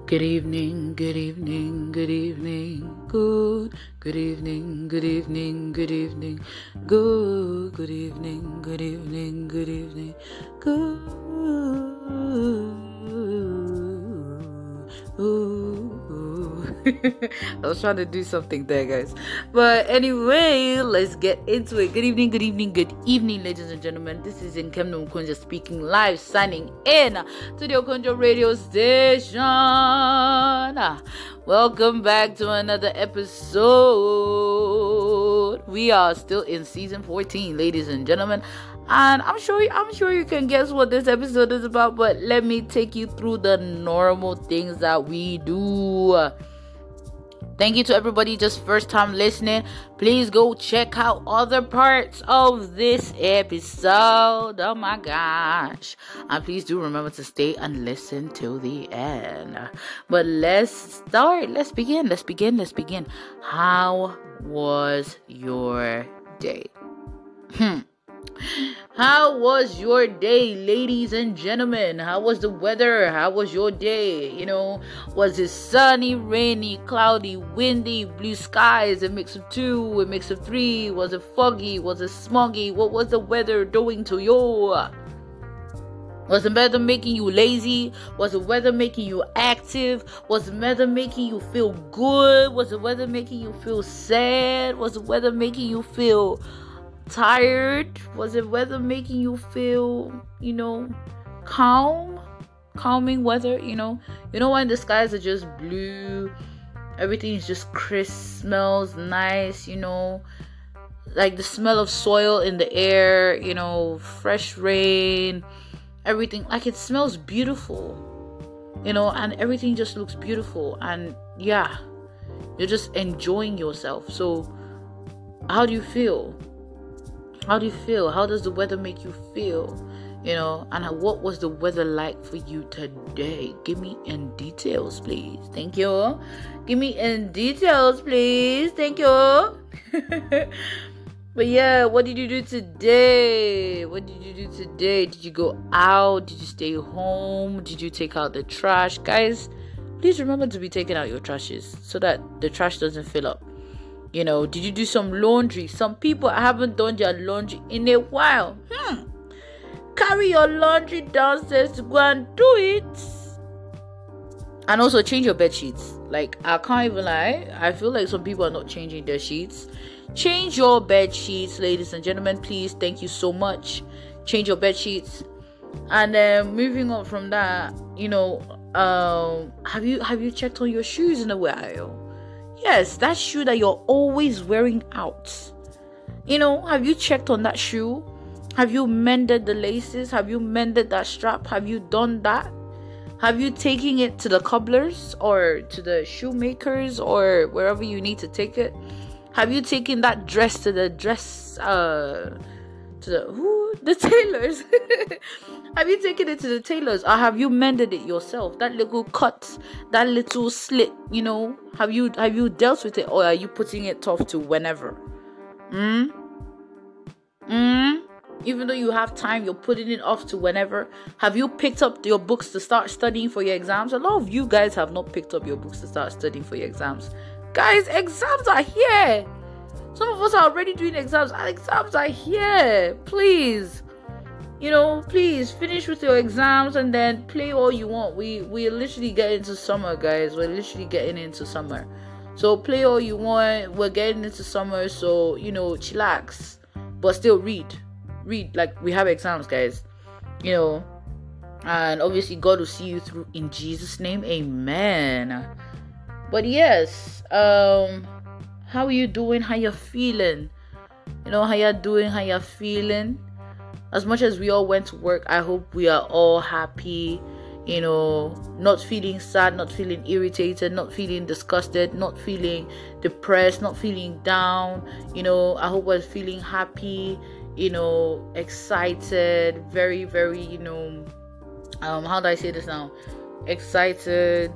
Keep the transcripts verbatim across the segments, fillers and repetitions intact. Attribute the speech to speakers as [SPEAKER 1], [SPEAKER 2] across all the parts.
[SPEAKER 1] Good evening, good evening, good evening, good, good evening, good evening, good evening, good, good evening, good evening, good evening, good. I was trying to do something there, guys. But anyway, let's get into it. Good evening, good evening, good evening, ladies and gentlemen. This is Nkemno Mkonja speaking live, signing in to the Okonjo radio station. Welcome back to another episode. We are still in season fourteen, ladies and gentlemen. And I'm sure I'm sure you can guess what this episode is about, but let me take you through the normal things that we do. Thank you to everybody just first time listening. Please go check out other parts of this episode. Oh my gosh. And please do remember to stay and listen till the end. But let's start. Let's begin. Let's begin. Let's begin. How was your day? Hmm. How was your day, ladies and gentlemen? How was the weather? How was your day? You know, was it sunny, rainy, cloudy, windy, blue skies, a mix of two, a mix of three? Was it foggy? Was it smoggy? What was the weather doing to you? Was the weather making you lazy? Was the weather making you active? Was the weather making you feel good? Was the weather making you feel sad? Was the weather making you feel tired? Was the weather making you feel, you know, calm? Calming weather, you know? You know when the skies are just blue, everything is just crisp, smells nice, you know? Like the smell of soil in the air, you know, fresh rain, everything. Like it smells beautiful, you know, and everything just looks beautiful. And yeah, you're just enjoying yourself. So how do you feel? How do you feel? How does the weather make you feel? You know, and what was the weather like for you today? Give me in details, please. Thank you. Give me in details, please. Thank you. But yeah, what did you do today? What did you do today? Did you go out? Did you stay home? Did you take out the trash? Guys, please remember to be taking out your trashes so that the trash doesn't fill up. You know, did you do some laundry? Some people haven't done their laundry in a while. Hmm. Carry your laundry downstairs to go and do it. And also change your bed sheets. Like, I can't even lie. I feel like some people are not changing their sheets. Change your bed sheets, ladies and gentlemen. Please, thank you so much. Change your bed sheets. And then uh, moving on from that, you know, um, have you have you checked on your shoes in a while? Yes, that shoe that you're always wearing out. You know, have you checked on that shoe? Have you mended the laces? Have you mended that strap? Have you done that? Have you taken it to the cobblers or to the shoemakers or wherever you need to take it? Have you taken that dress to the dress, uh, to the, who? The tailors? Have you taken it to the tailors or have you mended it yourself? That little cut, that little slit, you know, have you have you dealt with it or are you putting it off to whenever? Hmm? Hmm? Even though you have time, you're putting it off to whenever. Have you picked up your books to start studying for your exams? A lot of you guys have not picked up your books to start studying for your exams. Guys, exams are here. Some of us are already doing exams. Our exams are here. Please. You know, please finish with your exams and then play all you want. We we literally get into summer, guys. We're literally getting into summer. So play all you want. We're getting into summer, so you know, chillax. But still read. Read. Like we have exams, guys. You know. And obviously God will see you through in Jesus' name. Amen. But yes, um, how are you doing? How you feeling? You know, how you doing? How you feeling? As much as we all went to work, I hope we are all happy, you know, not feeling sad, not feeling irritated, not feeling disgusted, not feeling depressed, not feeling down. You know, I hope we're feeling happy, you know, excited, very, very, you know, um, how do I say this now? Excited,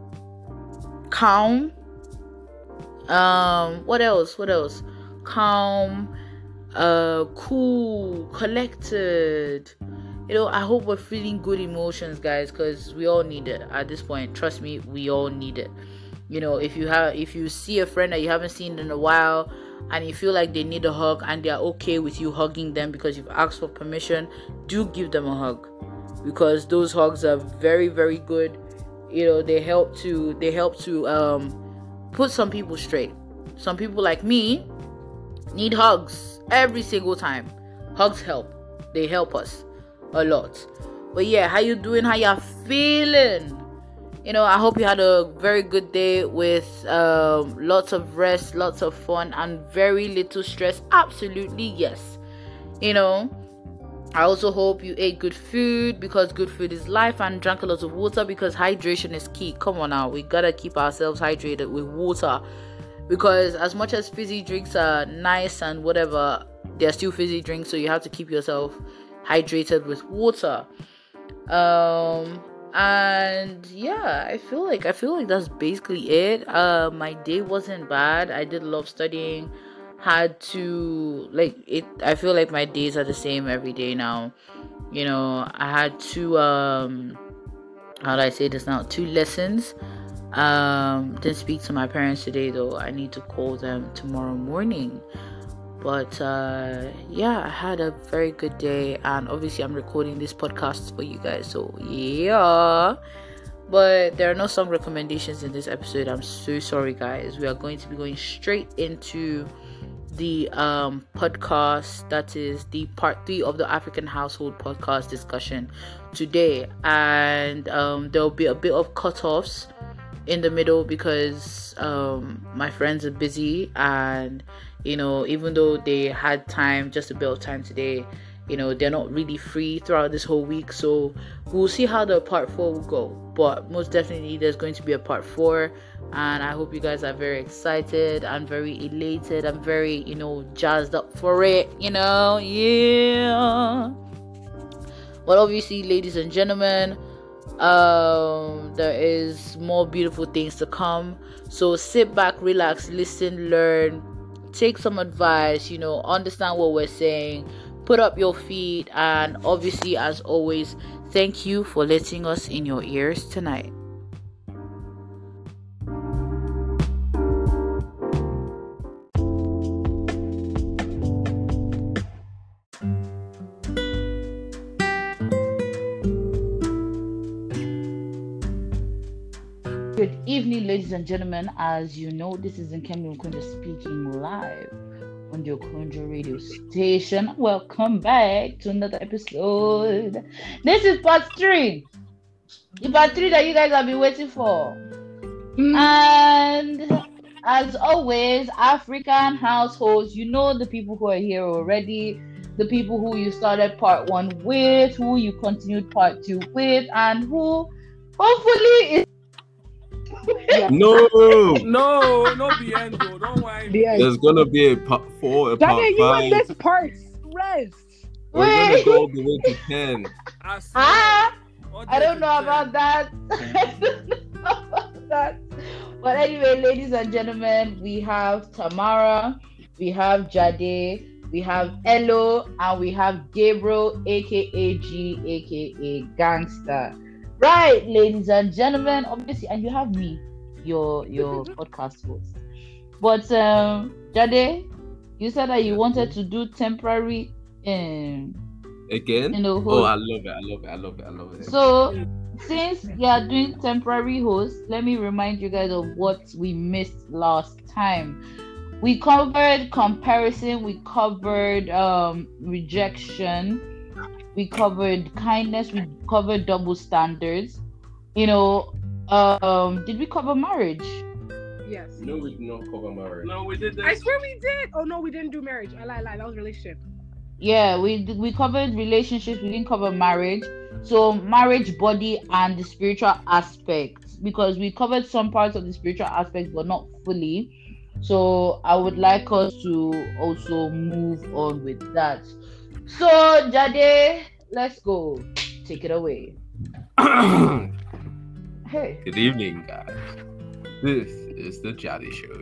[SPEAKER 1] calm. Um, what else? What else? Calm. Uh, cool, collected, you know, I hope we're feeling good emotions, guys, because we all need it at this point. Trust me, we all need it. You know, if you have if you see a friend that you haven't seen in a while and you feel like they need a hug and they're okay with you hugging them because you've asked for permission, do give them a hug, because those hugs are very, very good. You know, they help to they help to um put some people straight. Some people like me need hugs every single time. Hugs help. They help us a lot. But yeah, how you doing? How you feeling? You know, I hope you had a very good day with um, lots of rest, lots of fun, and very little stress. Absolutely, yes. You know, I also hope you ate good food, because good food is life, and drank a lot of water, because hydration is key. Come on now, we gotta keep ourselves hydrated with water, because as much as fizzy drinks are nice and whatever, they're still fizzy drinks, so you have to keep yourself hydrated with water. Um... And yeah, I feel like I feel like that's basically it. Uh, my day wasn't bad. I did a lot of studying. Had to like it. I feel like my days are the same every day now. You know, I had two. Um, how do I say this now? Two lessons. Um, didn't speak to my parents today though. I need to call them tomorrow morning. But uh, yeah, I had a very good day, and obviously I'm recording this podcast for you guys, so yeah. But there are no song recommendations in this episode. I'm so sorry, guys. We are going to be going straight into the um, podcast, that is the part three of the African Household podcast discussion today, and um, there will be a bit of cut-offs in the middle because um, my friends are busy, and you know, even though they had time, just a bit of time today, you know, they're not really free throughout this whole week. So we'll see how the part four will go. But most definitely there's going to be a part four. And I hope you guys are very excited and very elated and very, you know, jazzed up for it, you know, yeah. But obviously, ladies and gentlemen, um, there is more beautiful things to come. So sit back, relax, listen, learn, take some advice, you know, understand what we're saying, put up your feet, and obviously, as always, thank you for letting us in your ears tonight. Good evening, ladies and gentlemen. As you know, this is Nkemi Okonjo speaking live on the Okonjo radio station. Welcome back to another episode. This is part three. The part three that you guys have been waiting for. Mm. And as always, African households, you know the people who are here already, the people who you started part one with, who you continued part two with, and who hopefully is
[SPEAKER 2] Yeah.
[SPEAKER 3] No,
[SPEAKER 2] no, not the end though. Don't worry.
[SPEAKER 3] The There's gonna be a part four, a
[SPEAKER 4] Daniel,
[SPEAKER 3] part
[SPEAKER 4] you
[SPEAKER 3] five.
[SPEAKER 4] in this part. Rest.
[SPEAKER 3] We're gonna go all the way to ten.
[SPEAKER 2] I, swear,
[SPEAKER 1] Ah,
[SPEAKER 2] all the
[SPEAKER 1] I
[SPEAKER 2] way
[SPEAKER 1] don't
[SPEAKER 2] to
[SPEAKER 1] know
[SPEAKER 2] ten.
[SPEAKER 1] about that. I don't know about that. But anyway, ladies and gentlemen, we have Tamara, we have Jade, we have Elo, and we have Gabriel, aka G, aka Gangster. Right, ladies and gentlemen, obviously, and you have me, your your podcast host. But um, Jade, you said that you wanted to do temporary, um,
[SPEAKER 3] Again?
[SPEAKER 1] you know, host.
[SPEAKER 3] Oh, I love it! I love it! I love it! I love it!
[SPEAKER 1] So, since you are doing temporary host, let me remind you guys of what we missed last time. We covered comparison, we covered um rejection, we covered kindness, we covered double standards. You know, um, did we cover marriage?
[SPEAKER 4] Yes.
[SPEAKER 3] No, we did not cover marriage.
[SPEAKER 2] No, we did this.
[SPEAKER 4] I swear we did. Oh no, we didn't do marriage. I lie, lie. That was relationship.
[SPEAKER 1] Yeah, we we covered relationships. We didn't cover marriage. So marriage, body, and the spiritual aspects, because we covered some parts of the spiritual aspects, but not fully. So I would like us to also move on with that. So Jade, let's go. Take it away. Hey.
[SPEAKER 3] Good evening, guys. This is the Jade Show.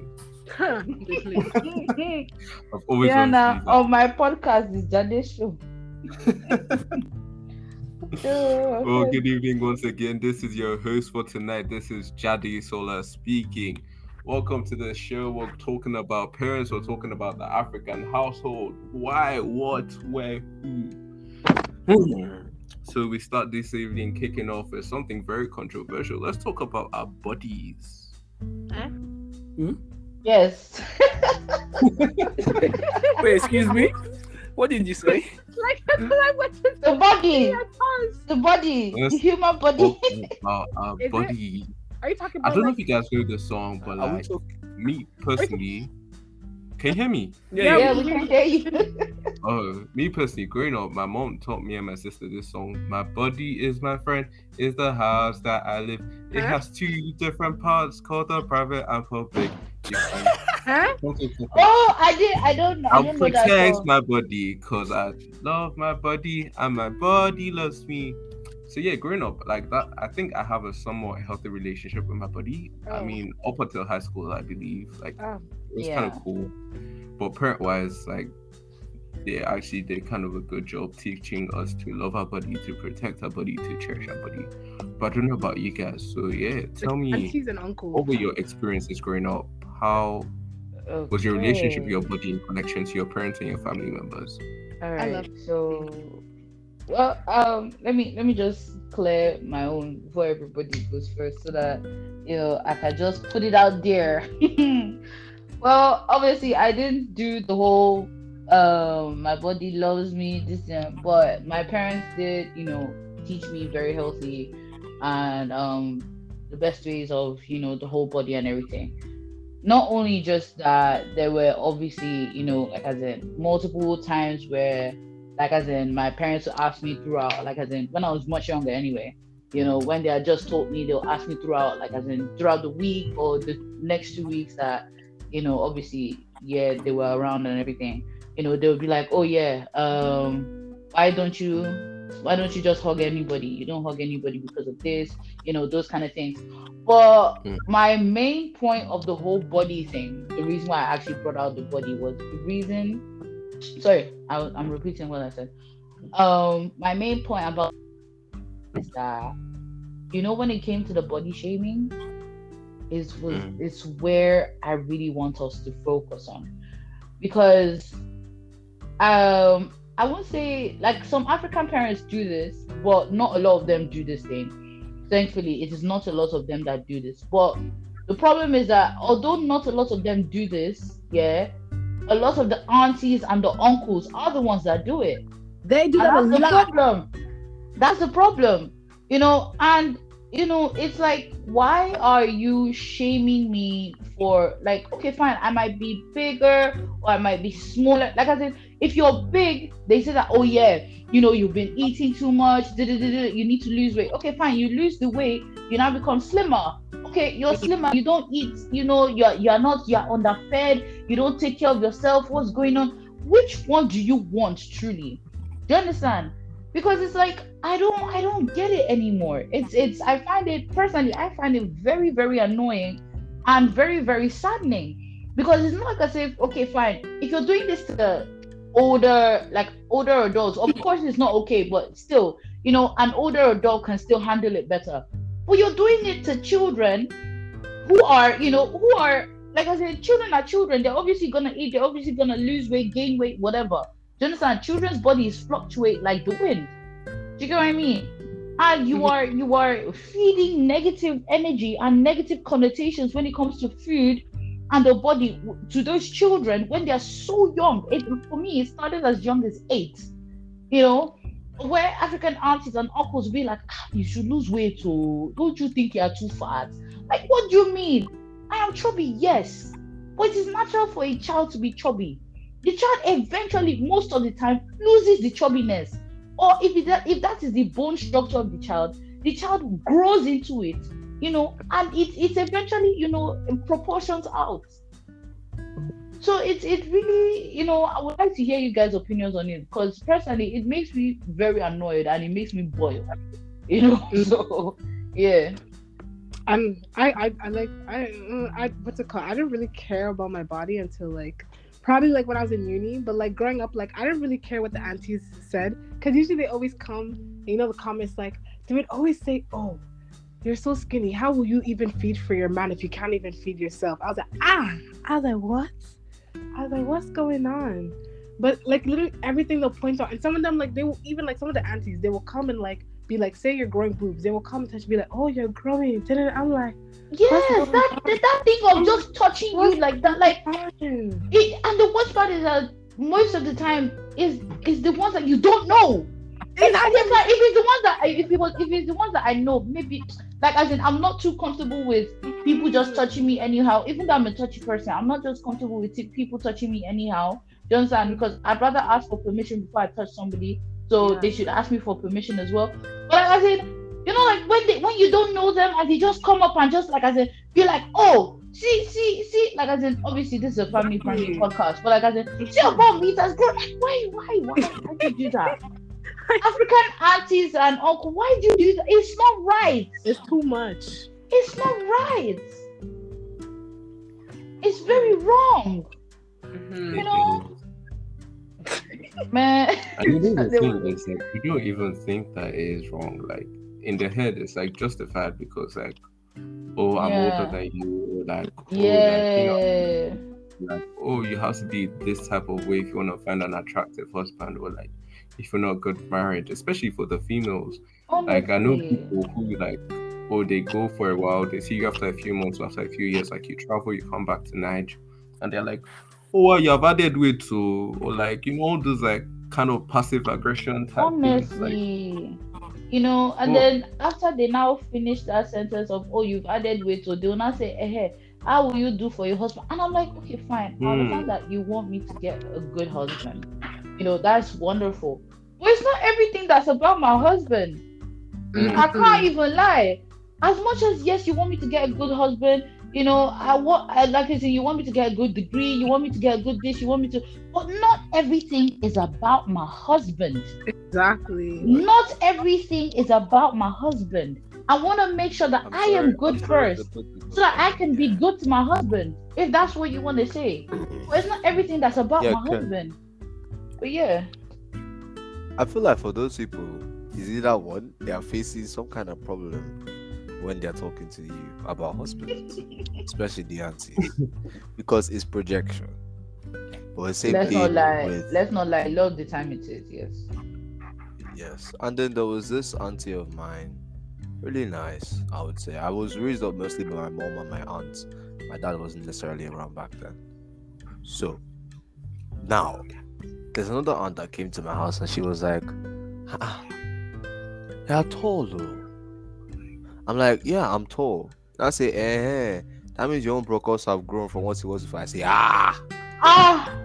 [SPEAKER 3] I've always
[SPEAKER 1] Yeah,
[SPEAKER 3] wanted
[SPEAKER 1] now
[SPEAKER 3] to do that.
[SPEAKER 1] on my podcast is Jade Show.
[SPEAKER 3] Well, good evening once again. This is your host for tonight. This is Jadi Sola speaking. Welcome to the show. We're talking about parents. We're talking about the African household. Why, what, where, who. So we start this evening kicking off with something very controversial. Let's talk about our bodies.
[SPEAKER 4] Huh?
[SPEAKER 2] Hmm?
[SPEAKER 1] Yes.
[SPEAKER 2] Wait, excuse me. What did you say?
[SPEAKER 4] Like, like what's this?
[SPEAKER 1] The body.
[SPEAKER 4] Yeah, pause.
[SPEAKER 1] The body.
[SPEAKER 3] Yes.
[SPEAKER 1] The human body.
[SPEAKER 3] Talking about our
[SPEAKER 4] Is it?
[SPEAKER 3] body.
[SPEAKER 4] Are you talking
[SPEAKER 3] I
[SPEAKER 4] about
[SPEAKER 3] don't know
[SPEAKER 4] like,
[SPEAKER 3] if you guys heard the song, but
[SPEAKER 2] Are we
[SPEAKER 3] like
[SPEAKER 2] talking?
[SPEAKER 3] me personally, can you hear me?
[SPEAKER 2] Yeah,
[SPEAKER 1] Yeah,
[SPEAKER 2] yeah.
[SPEAKER 1] we can hear you.
[SPEAKER 3] Oh, me personally, growing up, my mom taught me and my sister this song. My body is my friend, is the house that I live. It
[SPEAKER 4] Huh?
[SPEAKER 3] has two different parts called the private and public. You can
[SPEAKER 4] huh?
[SPEAKER 1] Oh, I did. I don't know. I
[SPEAKER 3] I'll
[SPEAKER 1] don't know that
[SPEAKER 3] protect
[SPEAKER 1] song.
[SPEAKER 3] my body because I love my body and my body loves me. So yeah, growing up like that, I think I have a somewhat healthy relationship with my body. I
[SPEAKER 4] Oh.
[SPEAKER 3] mean, up until high school, I believe, like
[SPEAKER 4] Oh.
[SPEAKER 3] it was
[SPEAKER 1] Yeah.
[SPEAKER 3] kind of cool. But parent-wise, like they actually did kind of a good job teaching us to love our body, to protect our body, to cherish our body. But I don't know about you guys. So yeah, tell me,
[SPEAKER 4] Aunties and uncles.
[SPEAKER 3] what were your experiences growing up? How was your relationship with your body in connection to your parents and your family members?
[SPEAKER 1] All
[SPEAKER 4] I
[SPEAKER 1] right.
[SPEAKER 4] love-
[SPEAKER 1] So, well, um, let me let me just clear my own before everybody goes first, so that you know I can just put it out there. Well, obviously, I didn't do the whole um my body loves me this and, but my parents did, you know, teach me very healthy and um the best ways of, you know, the whole body and everything. Not only just that, there were obviously, you know, like as in multiple times where, like as in my parents would ask me throughout, like as in when I was much younger anyway, you know, when they had just told me, they'll ask me throughout, like as in throughout the week or the next two weeks that, you know, obviously, yeah, they were around and everything. You know, they would be like, oh yeah, um, why don't you, why don't you just hug anybody? You don't hug anybody because of this, you know, those kind of things. But
[SPEAKER 3] Mm.
[SPEAKER 1] my main point of the whole body thing, the reason why I actually brought out the body was the reason. Sorry, I, I'm repeating what I said. Um, my main point about is that, you know, when it came to the body shaming, is was
[SPEAKER 3] Mm.
[SPEAKER 1] it's where I really want us to focus on, because um I won't say like some African parents do this, but not a lot of them do this thing. Thankfully, it is not a lot of them that do this. But the problem is that although not a lot of them do this, yeah, a lot of the aunties and the uncles are the ones that do it.
[SPEAKER 4] They do
[SPEAKER 1] And
[SPEAKER 4] that a
[SPEAKER 1] that's the
[SPEAKER 4] lot.
[SPEAKER 1] problem. That's the problem. You know, and you know, it's like, why are you shaming me for, like, okay, fine, I might be bigger or I might be smaller. Like I said, if you're big, they say that, oh yeah, you know, you've been eating too much, da, da, da, da, you need to lose weight. Okay, fine, you lose the weight, you now become slimmer. Okay, you're slimmer, you don't eat, you know, you're you're not, you're underfed, you don't take care of yourself, what's going on? Which one do you want truly? Do you understand? Because it's like, I don't I don't get it anymore. It's it's I find it personally, I find it very, very annoying and very, very saddening. Because it's not like I say, okay, fine, if you're doing this to the older, like older adults, of course it's not okay, but still, you know, an older adult can still handle it better. But you're doing it to children who are, you know, who are, like I said, children are children. They're obviously gonna eat, they're obviously gonna lose weight, gain weight, whatever. Do you understand? Children's bodies fluctuate like the wind. Do you get what I mean? And you are you are feeding negative energy and negative connotations when it comes to food and the body to those children when they are so young. It, for me, it started as young as eight. You know, where African aunties and uncles be like, ah, you should lose weight, oh, don't you think you are too fat? Like, what do you mean? I am chubby, yes, but it is natural for a child to be chubby. The child eventually, most of the time, loses the chubbiness. Or if it, if that is the bone structure of the child, the child grows into it, you know, and it it eventually, you know, proportions out. So it's it really, you know, I would like to hear you guys' opinions on it, because personally, it makes me very annoyed and it makes me boil, you know. So yeah.
[SPEAKER 4] And I, I, I like, I, uh, I, what's it called? I didn't really care about my body until like
[SPEAKER 5] probably like when I was in uni, but like growing up, like I didn't really care what the aunties said because usually they always come, and, you know, the comments like they would always say, "Oh, you're so skinny. How will you even feed for your man if you can't even feed yourself?" I was like, ah, I was like, what? I was like, what's going on? But like literally everything they'll point out, and some of them like they will even like some of the aunties they will come and like be like, say you're growing boobs, they will come and touch and be like, oh, you're growing. I'm like,
[SPEAKER 1] yes, that, that that thing of just touching you like that, like it, and the worst part is that most of the time is is the ones that you don't know. If, if, like, if it's the ones that I, if it was if it's the ones that I know, maybe like as in I'm not too comfortable with people just touching me anyhow. Even though I'm a touchy person, I'm not just comfortable with people touching me anyhow. Do you understand? Because I'd rather ask for permission before I touch somebody. So yeah. They should ask me for permission as well. But like, as in, you know, like when they when you don't know them and they just come up and just like as in be like, oh, see, see, see, like as in obviously this is a family friendly podcast, but like as in see about meters, girl, like why, why, why, why do you do that? African aunties and uncle, why do you do that? It's not right.
[SPEAKER 5] It's too much.
[SPEAKER 1] It's not right. It's very wrong.
[SPEAKER 3] Mm-hmm.
[SPEAKER 1] You know, man.
[SPEAKER 3] And you know the thing is like you don't even think that it is wrong. Like in the head, it's like justified because like, oh, I'm
[SPEAKER 1] yeah.
[SPEAKER 3] older than you. Like, oh,
[SPEAKER 1] yeah.
[SPEAKER 3] like, you know, like, oh, you have to be this type of way if you want to find an attractive husband, or like if you're not good married, especially for the females.
[SPEAKER 1] Honestly.
[SPEAKER 3] Like I know people who like, oh, they go for a while, they see you after a few months, after a few years, like you travel, you come back to Niger, and they're like, oh, well, you have added weight to, or like, you know, all those like kind of passive aggression type
[SPEAKER 1] honestly
[SPEAKER 3] things, like,
[SPEAKER 1] you know, and
[SPEAKER 3] oh.
[SPEAKER 1] then after they now finish that sentence of, oh, you've added weight, so they'll not say, eh, hey, how will you do for your husband? And I'm like, okay, fine. I understand
[SPEAKER 3] Mm.
[SPEAKER 1] that you want me to get a good husband. You know, that's wonderful. But it's not everything that's about my husband.
[SPEAKER 3] Mm.
[SPEAKER 1] I can't even lie. As much as, yes, you want me to get a good husband, you know, I want, I, like I said, you want me to get a good degree, you want me to get a good this, you want me to, but not everything is about my husband.
[SPEAKER 5] Exactly.
[SPEAKER 1] Not everything is about my husband. I want to make sure that
[SPEAKER 6] I'm
[SPEAKER 1] I
[SPEAKER 6] sorry,
[SPEAKER 1] am good
[SPEAKER 6] I'm sorry
[SPEAKER 1] first,
[SPEAKER 6] to put this
[SPEAKER 1] so that I
[SPEAKER 6] on
[SPEAKER 1] can
[SPEAKER 6] you.
[SPEAKER 1] be good to my husband, if that's what you want to say. But it's not everything that's about
[SPEAKER 6] Yeah,
[SPEAKER 1] my
[SPEAKER 6] okay.
[SPEAKER 1] husband. But yeah.
[SPEAKER 6] I feel like for those people, is either one, they are facing some kind of problem when they're talking to you about husbands, especially the aunties, because it's projection. But the same
[SPEAKER 1] Let's
[SPEAKER 6] thing
[SPEAKER 1] not lie.
[SPEAKER 6] with,
[SPEAKER 1] Let's not lie. A lot of the time it is, yes.
[SPEAKER 6] yes. And then there was this auntie of mine, really nice, I would say. I was raised up mostly by my mom and my aunt. My dad wasn't necessarily around back then. So now there's another aunt that came to my house and she was like, ah, you're tall though. I'm like, yeah, I'm tall. I say, eh, eh, that means your own brocos have grown from what it was before. I say, ah.
[SPEAKER 1] Ah!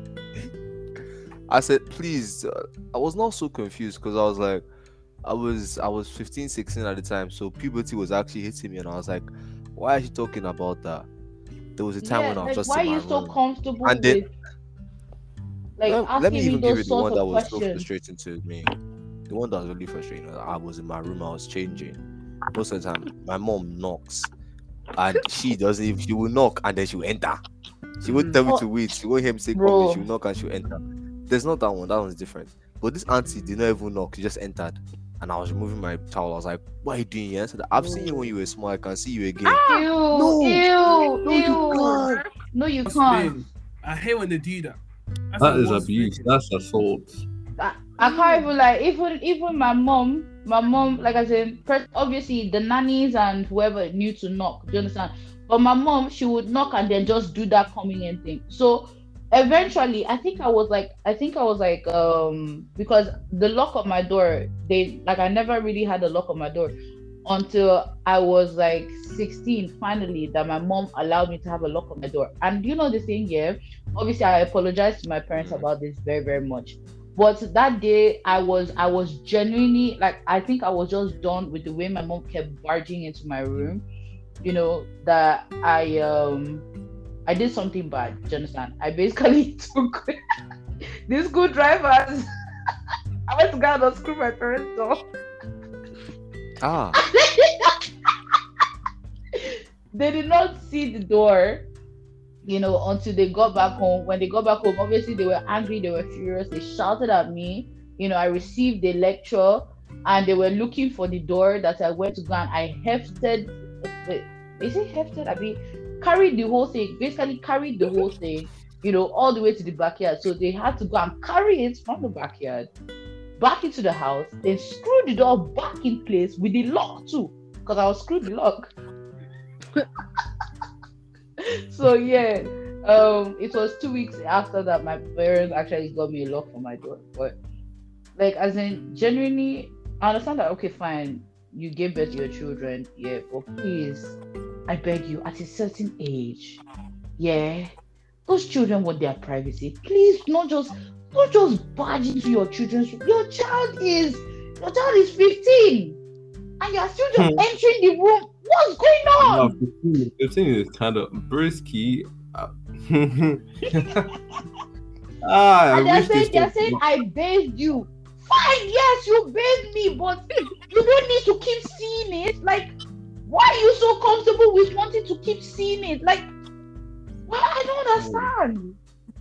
[SPEAKER 6] I said, please. Uh, I was not so confused because I was like, I was I was fifteen, sixteen at the time. So puberty was actually hitting me and I was like, why is she talking about that? There was a time
[SPEAKER 1] Yeah,
[SPEAKER 6] when I was
[SPEAKER 1] like,
[SPEAKER 6] just
[SPEAKER 1] why are
[SPEAKER 6] in my
[SPEAKER 1] you so
[SPEAKER 6] room.
[SPEAKER 1] comfortable
[SPEAKER 6] And then-
[SPEAKER 1] with like
[SPEAKER 6] let,
[SPEAKER 1] asking
[SPEAKER 6] let me
[SPEAKER 1] me
[SPEAKER 6] even
[SPEAKER 1] those
[SPEAKER 6] give you the
[SPEAKER 1] sorts
[SPEAKER 6] one
[SPEAKER 1] of
[SPEAKER 6] that was so
[SPEAKER 1] questions?
[SPEAKER 6] frustrating to me. The one that was really frustrating. I was in my room, I was changing. Most of the time, my mom knocks, and she doesn't even. She will knock and then she will enter. She won't tell me
[SPEAKER 1] Oh,
[SPEAKER 6] to wait. She won't hear me say
[SPEAKER 1] bro.
[SPEAKER 6] come. She will knock and she will enter. There's not that one. That one's different. But this auntie did not even knock. She just entered, and I was removing my towel. I was like, "What are you doing here?" I said, "I've seen you when you were small. I can see you again."
[SPEAKER 1] Ew,
[SPEAKER 6] No.
[SPEAKER 1] ew,
[SPEAKER 6] No, you
[SPEAKER 1] ew.
[SPEAKER 6] can't.
[SPEAKER 1] No, you
[SPEAKER 2] What's
[SPEAKER 1] can't.
[SPEAKER 2] been- I hate when they do that. That's
[SPEAKER 3] That
[SPEAKER 2] the
[SPEAKER 3] is
[SPEAKER 2] worst
[SPEAKER 3] abuse.
[SPEAKER 2] thing.
[SPEAKER 3] That's assault.
[SPEAKER 1] I, I can't even like even even my mom, my mom, like I said, first, obviously the nannies and whoever knew to knock. Do you understand? But my mom, she would knock and then just do that coming in thing. So eventually, I think I was like, I think I was like, um, because the lock of my door, they like I never really had a lock on my door until I was like sixteen. Finally, that my mom allowed me to have a lock on my door. And you know the thing, yeah. Obviously, I apologize to my parents about this very, very much. But that day, I was, I was genuinely like, I think I was just done with the way my mom kept barging into my room. You know that I, um, I did something bad. Do you understand? I basically took these screwdrivers. I went to go and unscrew my parents' door.
[SPEAKER 6] Ah,
[SPEAKER 1] They did not see the door. you know, until they got back home. When they got back home, obviously they were angry, they were furious, they shouted at me. You know, I received a lecture and they were looking for the door that I went to go and I hefted. Wait, is it hefted? I mean, carried the whole thing, basically carried the whole thing, you know, all the way to the backyard. So they had to go and carry it from the backyard back into the house, then screw the door back in place with the lock too, because I was screwed the lock. So yeah, um, it was two weeks after that my parents actually got me a lock for my door. But like, as in, genuinely, I understand that. Okay, fine, you gave birth to your children, yeah, but please, I beg you, at a certain age, yeah, those children want their privacy. Please, not just not just barge into your children's room. Your child is your child is fifteen, and you're still just
[SPEAKER 3] Hmm.
[SPEAKER 1] entering the room. What's going on?
[SPEAKER 3] No, fifteen, fifteen is kind of brisky. Uh, ah, I
[SPEAKER 1] And they're
[SPEAKER 3] wish
[SPEAKER 1] saying,
[SPEAKER 3] this
[SPEAKER 1] they're
[SPEAKER 3] was-
[SPEAKER 1] saying, I bathed you. Fine, yes, you bathed me, but you don't need to keep seeing it. Like, why are you so comfortable with wanting to keep seeing it? Like, well, I don't understand.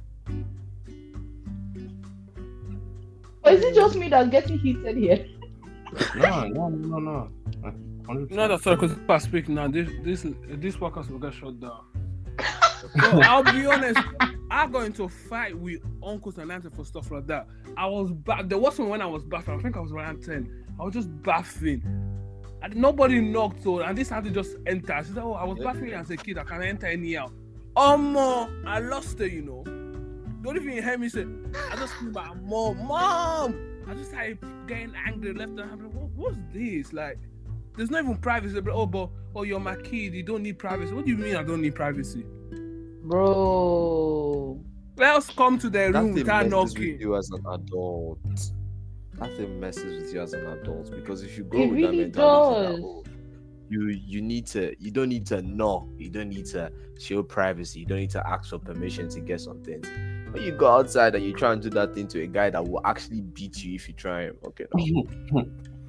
[SPEAKER 1] Or is it just me that's getting heated here?
[SPEAKER 3] No, no, no, no. one hundred percent.
[SPEAKER 2] No, that's sorry, because if I speak now, this this this podcast will get shut down. So I'll be honest, I got into a fight with uncles and aunts for stuff like that. I was ba- there wasn't when I was bathing. I think I was around ten. I was just bathing. And nobody knocked, so and this auntie just entered. She said, "Oh, I was bathing as a kid. I can't enter anyhow." Oh, mom, I lost it. You know. The only thing you heard me say, I just screamed about mom, mom. I just started getting angry left and right. I'm like, what, what's this? Like, there's not even privacy. But, oh, but oh, you're my kid. You don't need privacy. What do you mean I don't need privacy?
[SPEAKER 1] Bro.
[SPEAKER 2] Let us come to their
[SPEAKER 6] That
[SPEAKER 2] room
[SPEAKER 6] thing
[SPEAKER 2] without
[SPEAKER 6] messes
[SPEAKER 2] knocking.
[SPEAKER 6] with you as an adult. That thing messes with you as an adult because if you go
[SPEAKER 1] It
[SPEAKER 6] with
[SPEAKER 1] really
[SPEAKER 6] that mentality, that,
[SPEAKER 1] does.
[SPEAKER 6] oh, you you need to you don't need to knock, you don't need to show privacy, you don't need to ask for permission to get some things. When you go outside and you try and do that thing to a guy that will actually beat you if you try him, okay, no.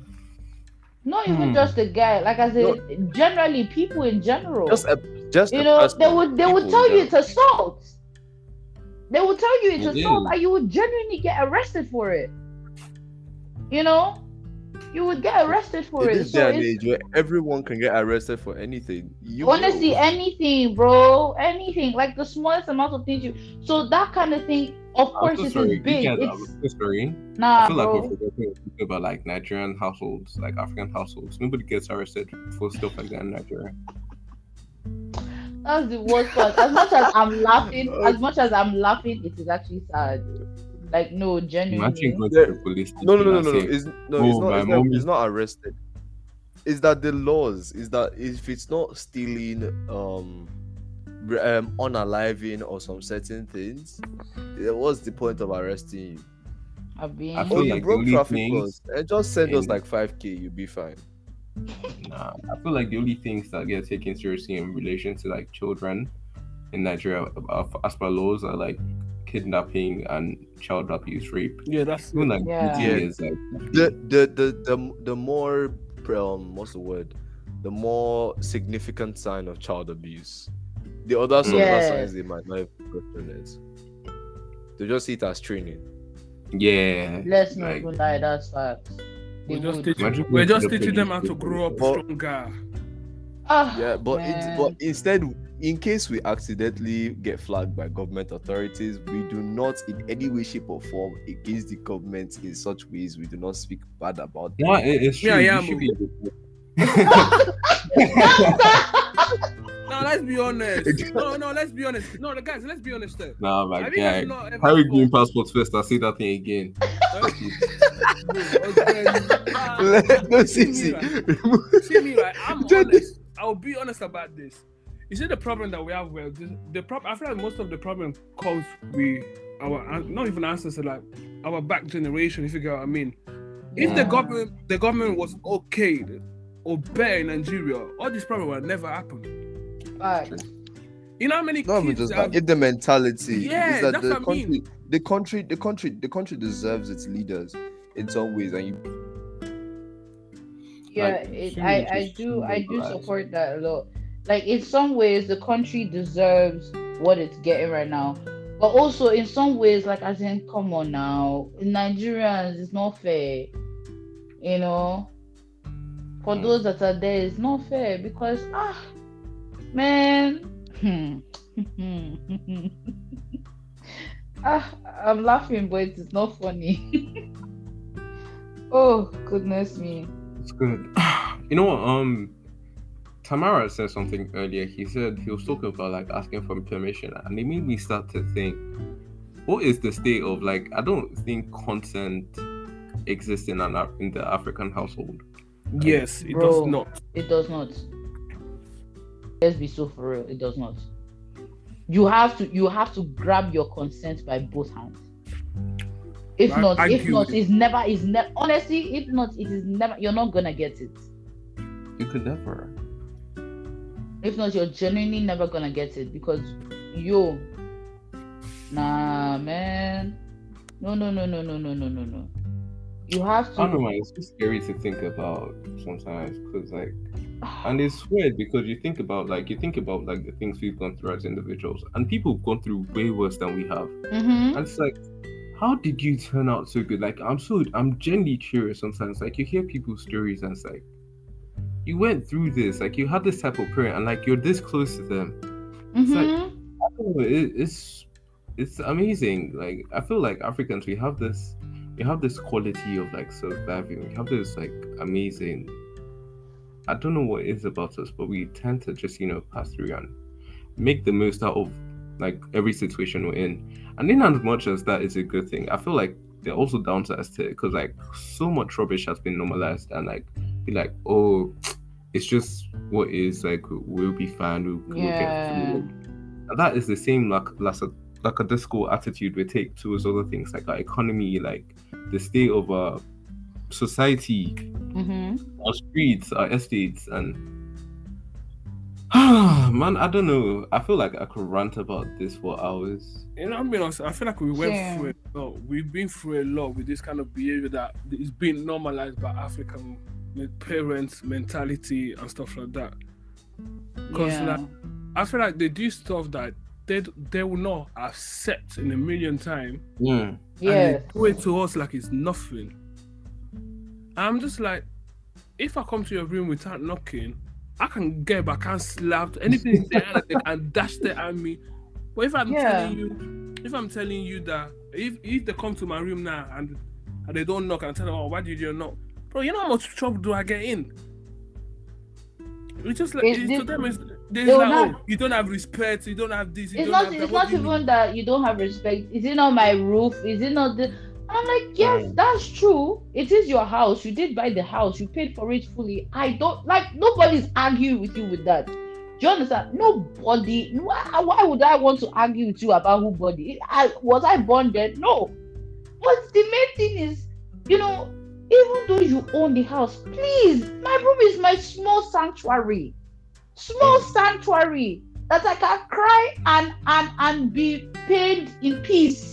[SPEAKER 1] Not even
[SPEAKER 3] Hmm.
[SPEAKER 1] just the guy. Like I said, generally, people in general.
[SPEAKER 6] just a just
[SPEAKER 1] you
[SPEAKER 6] a
[SPEAKER 1] know,
[SPEAKER 6] person,
[SPEAKER 1] they would they would
[SPEAKER 6] people
[SPEAKER 1] tell
[SPEAKER 6] in
[SPEAKER 1] you it's
[SPEAKER 6] general.
[SPEAKER 1] assault. They would tell you it's
[SPEAKER 3] It
[SPEAKER 1] assault,
[SPEAKER 3] is.
[SPEAKER 1] and you would genuinely get arrested for it. You know, you would get arrested for
[SPEAKER 6] In
[SPEAKER 1] it.
[SPEAKER 6] this
[SPEAKER 1] So
[SPEAKER 6] day and
[SPEAKER 1] it's
[SPEAKER 6] age where everyone can get arrested for anything, you
[SPEAKER 1] honestly
[SPEAKER 6] will.
[SPEAKER 1] anything, bro, anything, like the smallest amount of things you. So that kind of thing, of
[SPEAKER 3] I'm
[SPEAKER 1] course,
[SPEAKER 3] so
[SPEAKER 1] it
[SPEAKER 3] sorry.
[SPEAKER 1] is big.
[SPEAKER 3] You guys,
[SPEAKER 1] It's
[SPEAKER 3] I'm so sorry.
[SPEAKER 1] nah,
[SPEAKER 3] I feel like
[SPEAKER 1] bro.
[SPEAKER 3] we're forgetting to speak about like Nigerian households, like African households. Nobody gets arrested for stuff like that in Nigeria.
[SPEAKER 1] That's the worst part. As much as I'm laughing, as much as I'm laughing, it is actually sad. Like no, genuinely.
[SPEAKER 3] Imagine going
[SPEAKER 6] Yeah.
[SPEAKER 3] to the police
[SPEAKER 6] No, no,
[SPEAKER 3] station
[SPEAKER 6] no,
[SPEAKER 3] and
[SPEAKER 6] no, no.
[SPEAKER 3] saying,
[SPEAKER 6] It's no,
[SPEAKER 3] "Oh,
[SPEAKER 6] it's not.
[SPEAKER 3] my
[SPEAKER 6] It's not,
[SPEAKER 3] mom
[SPEAKER 6] it's
[SPEAKER 3] is-"
[SPEAKER 6] not arrested. Is that the laws? Is that if it's not stealing, um, re- um, unaliving or some certain things, eh, what's the point of arresting you?
[SPEAKER 1] I've been.
[SPEAKER 3] I
[SPEAKER 6] Oh,
[SPEAKER 3] feel
[SPEAKER 6] you
[SPEAKER 3] like the
[SPEAKER 6] broke
[SPEAKER 3] only
[SPEAKER 6] traffic
[SPEAKER 3] things
[SPEAKER 6] laws, and just send us
[SPEAKER 3] in-
[SPEAKER 6] like five k, you'll be fine.
[SPEAKER 3] Nah, I feel like the only things that get taken seriously in relation to like children in Nigeria uh, as per laws are like kidnapping and child abuse, rape.
[SPEAKER 2] Yeah, that's
[SPEAKER 3] Even like
[SPEAKER 1] Yeah.
[SPEAKER 3] beating
[SPEAKER 6] Yeah.
[SPEAKER 3] is like
[SPEAKER 6] The the the the the more um, what's the word? The more significant sign of child abuse. The other subtle
[SPEAKER 1] Yes.
[SPEAKER 6] signs they might not even question it. They just see it as training.
[SPEAKER 3] yeah.
[SPEAKER 1] Let's not
[SPEAKER 3] like,
[SPEAKER 1] even lie. That's facts. They
[SPEAKER 2] we're just
[SPEAKER 1] would.
[SPEAKER 2] teaching,
[SPEAKER 3] Imagine
[SPEAKER 2] we're
[SPEAKER 3] going to
[SPEAKER 2] just
[SPEAKER 3] the
[SPEAKER 2] teaching them how
[SPEAKER 3] police
[SPEAKER 2] to grow up
[SPEAKER 6] But-
[SPEAKER 2] stronger.
[SPEAKER 1] Ah,
[SPEAKER 6] Yeah, but it,
[SPEAKER 1] man.
[SPEAKER 6] but instead, in case we accidentally get flagged by government authorities, we do not in any way, shape, or form against the government in such ways. We do not speak bad about them.
[SPEAKER 3] No, it- it's true.
[SPEAKER 2] Yeah,
[SPEAKER 3] You
[SPEAKER 2] yeah,
[SPEAKER 3] should
[SPEAKER 2] bro.
[SPEAKER 3] be-
[SPEAKER 2] No, let's be honest. No, no, let's be honest. No, the guys, let's be honest. There.
[SPEAKER 3] Nah, my
[SPEAKER 2] Have you guys
[SPEAKER 3] guy.
[SPEAKER 2] not ever
[SPEAKER 3] Harry
[SPEAKER 2] thought-
[SPEAKER 3] Green passports first. I'll say that thing again.
[SPEAKER 6] Let- no, see,
[SPEAKER 2] see
[SPEAKER 6] see.
[SPEAKER 2] me, right? See me, right? I'm honest. I'll be honest about this. You see the problem that we have. Well, the, the problem. I feel like most of the problem comes with our an- not even ancestors, like our back generation. If you get what I mean. If the
[SPEAKER 1] Yeah.
[SPEAKER 2] government, the government was okay or better in Nigeria, all this problem would never happen.
[SPEAKER 1] Facts.
[SPEAKER 2] You know how many
[SPEAKER 6] Not even
[SPEAKER 2] kids
[SPEAKER 6] just
[SPEAKER 2] have-
[SPEAKER 6] that. If the mentality
[SPEAKER 2] Yeah,
[SPEAKER 6] is that
[SPEAKER 2] that's
[SPEAKER 6] the
[SPEAKER 2] what I
[SPEAKER 6] country,
[SPEAKER 2] mean.
[SPEAKER 6] the country, the country, the country deserves its leaders in some ways, and you
[SPEAKER 1] Yeah,
[SPEAKER 3] Like,
[SPEAKER 1] it,
[SPEAKER 3] she
[SPEAKER 1] I,
[SPEAKER 3] was
[SPEAKER 1] I
[SPEAKER 3] just
[SPEAKER 1] do I do
[SPEAKER 3] mobilized.
[SPEAKER 1] support that a lot. Like in some ways, the country deserves what it's getting right now. But also in some ways, like as in, come on now, in Nigerians, it's not fair. You know, for
[SPEAKER 3] Mm.
[SPEAKER 1] those that are there, it's not fair because ah, man, ah, I'm laughing, but it's not funny. Oh goodness me.
[SPEAKER 3] It's good. You know what? Um, Tamara said something earlier. He said he was talking about like asking for permission, and it made me start to think, what is the state of like? I don't think consent exists in an Af- in the African household.
[SPEAKER 2] Yes, it
[SPEAKER 1] Bro.
[SPEAKER 2] does not.
[SPEAKER 1] It does not. Let's be so for real. It does not. You have to you have to grab your consent by both hands. If
[SPEAKER 2] I-
[SPEAKER 1] not,
[SPEAKER 2] I
[SPEAKER 1] if
[SPEAKER 2] agree
[SPEAKER 1] not,
[SPEAKER 2] with you.
[SPEAKER 1] it's never is never honestly, if not, it is never you're not gonna get it.
[SPEAKER 3] You could never.
[SPEAKER 1] If not, you're genuinely never gonna get it because yo nah man. No no no no no no no no no. You have
[SPEAKER 3] I don't know,
[SPEAKER 1] to
[SPEAKER 3] man. It's just scary to think about sometimes because like, and it's weird because you think about like you think about like the things we've gone through as individuals, and people have gone through way worse than we have.
[SPEAKER 1] Mhm.
[SPEAKER 3] And it's like, how did you turn out so good? Like, I'm so, I'm genuinely curious sometimes. Like, you hear people's stories and it's like, you went through this. Like, you had this type of parent and like, you're this close to them. It's like,
[SPEAKER 1] Mhm.
[SPEAKER 3] I don't know, it, it's, it's amazing. Like, I feel like Africans, we have this, we have this quality of like surviving. We have this like amazing, I don't know what it is about us, but we tend to just, you know, pass through and make the most out of like every situation we're in. And in as much as that is a good thing, I feel like there are also downsides to it because like so much rubbish has been normalized and like be like, oh, it's just what is like we'll be fine, we'll, we'll get
[SPEAKER 1] Yeah.
[SPEAKER 3] through it. And that is the same like like a like a disco attitude we take towards other things like our economy, like the state of our society,
[SPEAKER 1] Mhm.
[SPEAKER 3] our streets, our estates, and man, I don't know. I feel like I could rant about this for hours.
[SPEAKER 2] You know, I'm being honest, I feel like we went
[SPEAKER 1] Same.
[SPEAKER 2] through a lot. We've been through a lot with this kind of behavior that is being normalized by African parents' mentality and stuff like that. Because
[SPEAKER 1] Yeah.
[SPEAKER 2] like, I feel like they do stuff that they they will not accept in a million times.
[SPEAKER 3] Mm.
[SPEAKER 1] Yes.
[SPEAKER 2] And they do it to us like it's nothing. I'm just like, if I come to your room without knocking, I can get back, I can slap anything in there that they can dash it at me. But if I'm
[SPEAKER 1] Yeah.
[SPEAKER 2] telling you, if I'm telling you that if if they come to my room now and and they don't knock and I tell them, oh, why did you knock? Bro, you know how much trouble do I get in? It's just like
[SPEAKER 1] It's
[SPEAKER 2] it's,
[SPEAKER 1] this-
[SPEAKER 2] to them, it's,
[SPEAKER 1] they
[SPEAKER 2] there's
[SPEAKER 1] will
[SPEAKER 2] like,
[SPEAKER 1] not-
[SPEAKER 2] oh, you don't have respect, you don't have this, you
[SPEAKER 1] It's
[SPEAKER 2] don't
[SPEAKER 1] not.
[SPEAKER 2] have that.
[SPEAKER 1] It's
[SPEAKER 2] What
[SPEAKER 1] not
[SPEAKER 2] do you
[SPEAKER 1] even that you don't have respect. Is it not my roof? Is it not the? I'm like, yes,
[SPEAKER 3] Mm.
[SPEAKER 1] that's true. It is your house. You did buy the house. You paid for it fully. I don't like. Nobody's arguing with you with that. Do you understand? Nobody. Why, why would I want to argue with you about who body? I was I born dead? No. But the main thing is, you know, even though you own the house, please, my room is my small sanctuary. Small sanctuary that I can cry and and and be paid in peace.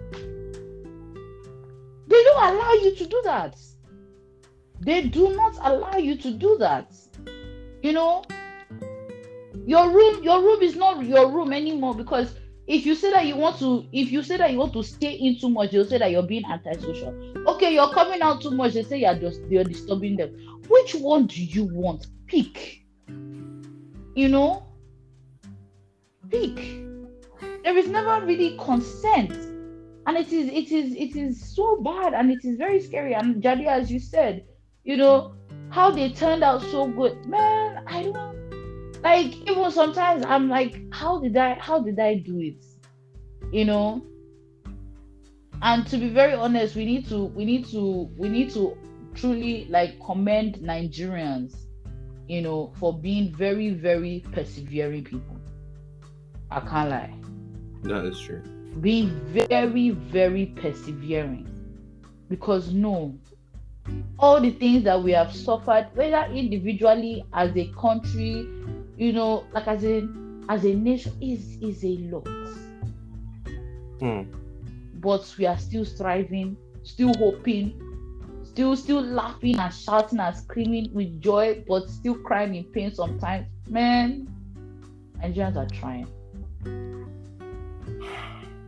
[SPEAKER 1] They don't allow you to do that. They do not allow you to do that. You know, your room, your room is not your room anymore because if you say that you want to, if you say that you want to stay in too much, they'll say that you're being antisocial. Okay, you're coming out too much. They say you're just you're disturbing them. Which one do you want? Pick. You know, pick. There is never really consent, and it is it is it is so bad, and it is very scary. And Jadi, as you said, you know how they turned out so good, man. I don't like even sometimes I'm like, how did I how did I do it? You know. And to be very honest, we need to we need to we need to truly like commend Nigerians, you know, for being very, very persevering people. I can't lie.
[SPEAKER 3] That is true.
[SPEAKER 1] Being very, very persevering. Because no, all the things that we have suffered, whether individually, as a country, you know, like as a as a nation, is is a lot.
[SPEAKER 3] Hmm.
[SPEAKER 1] But we are still striving, still hoping, still still laughing and shouting and screaming with joy, but still crying in pain sometimes. Man, Nigerians are trying.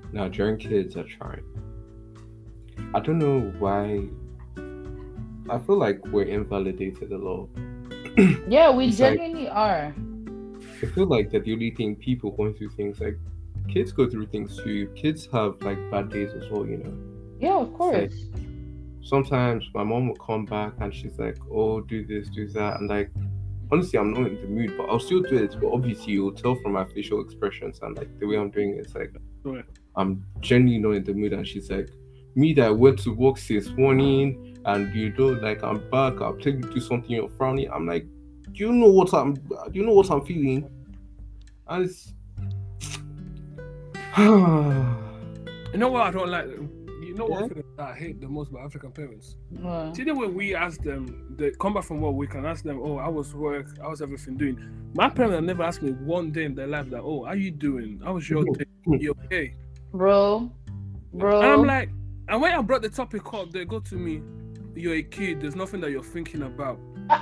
[SPEAKER 3] Nigerian kids are trying. I don't know why. I feel like we're invalidated a lot.
[SPEAKER 1] Yeah, we
[SPEAKER 3] It's like-
[SPEAKER 1] genuinely are.
[SPEAKER 3] I feel like that the only thing people going through things like kids go through things too. Kids have like bad days as well, you know.
[SPEAKER 1] Yeah, of course.
[SPEAKER 3] Sometimes my mom will come back and she's like, "Oh, do this, do that," and like, honestly, I'm not in the mood, but I'll still do it. But obviously, you'll tell from my facial expressions and like the way I'm doing it, it's like
[SPEAKER 2] Right.
[SPEAKER 3] I'm genuinely not in the mood. And she's like, "Me that went to work since morning, and you know, like I'm back. I'll take you to do something. You're frowning." I'm like, "Do you know what I'm? Do you know what I'm feeling?" And it's.
[SPEAKER 2] You know what I don't like? You know what
[SPEAKER 3] Yeah?
[SPEAKER 2] thing that I hate the most about African parents?
[SPEAKER 1] Uh,
[SPEAKER 2] See the way we ask them, they come back from work, we can ask them, oh, how was work? How's everything doing? My parents have never asked me one day in their life that, oh, how you doing? How was your day? You okay?
[SPEAKER 1] bro, bro.
[SPEAKER 2] And I'm like, and when I brought the topic up, they go to me, you're a kid, there's nothing that you're thinking about.
[SPEAKER 1] Uh,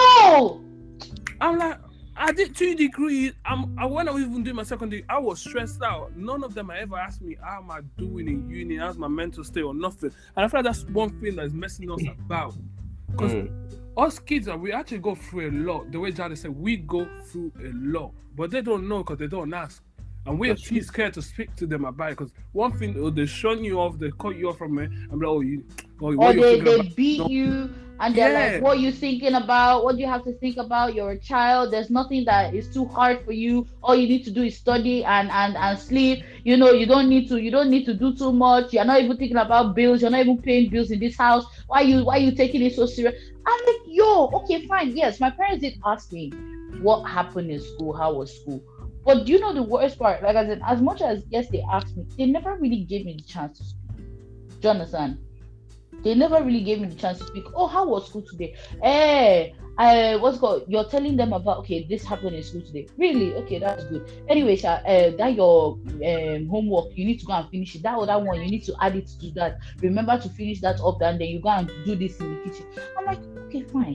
[SPEAKER 1] yo!
[SPEAKER 2] I'm like, I did two degrees. I'm, I, when I was even doing my second degree, I was stressed out. None of them ever asked me, how am I doing in uni? How's my mental state or nothing? And I feel like that's one thing that's messing us about. Because
[SPEAKER 3] Mm.
[SPEAKER 2] us kids, are, we actually go through a lot. The way Jade said, we go through a lot. But they don't know because they don't ask. And we're
[SPEAKER 3] That's
[SPEAKER 2] too
[SPEAKER 3] true.
[SPEAKER 2] scared to speak to them about it. Because one thing, oh, they shun you off, they cut you off from it. I'm like, oh, you, oh,
[SPEAKER 1] Or
[SPEAKER 2] what you
[SPEAKER 1] they,
[SPEAKER 2] thinking
[SPEAKER 1] they
[SPEAKER 2] about?
[SPEAKER 1] beat
[SPEAKER 2] No.
[SPEAKER 1] you and they're
[SPEAKER 2] Yeah.
[SPEAKER 1] like, what you thinking about? What do you have to think about? You're a child. There's nothing that is too hard for you. All you need to do is study and, and, and sleep. You know, you don't need to you don't need to do too much. You're not even thinking about bills. You're not even paying bills in this house. Why you why you taking it so serious? I'm like, yo, okay, fine. Yes, my parents did ask me what happened in school, how was school. But do you know the worst part? Like, as in, as much as yes, they asked me, they never really gave me the chance to speak. Do you understand? They never really gave me the chance to speak. Oh, how was school today? Hey, I what's called? You're telling them about okay, this happened in school today. Really? Okay, that's good. Anyway, Sha, uh, that your um, homework, you need to go and finish it. That other one, you need to add it to that. Remember to finish that up, and then you go and do this in the kitchen. I'm like, okay, fine.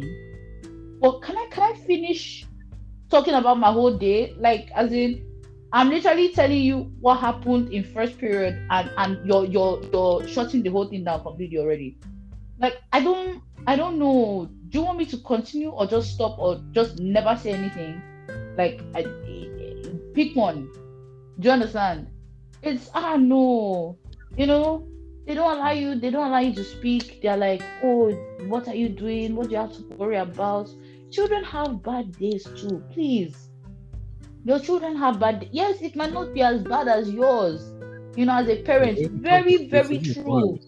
[SPEAKER 1] But can I can I finish talking about my whole day? Like, as in, I'm literally telling you what happened in first period, and and you're you're you're shutting the whole thing down completely already. Like, I don't I don't know. Do you want me to continue or just stop or just never say anything? Like, I, pick one. Do you understand? It's ah no. You know, they don't allow you. They don't allow you to speak. They're like, oh, what are you doing? What do you have to worry about? Children have bad days too. Please. Your children have bad. Yes, it might not be as bad as yours. You know, as a parent, very, very true.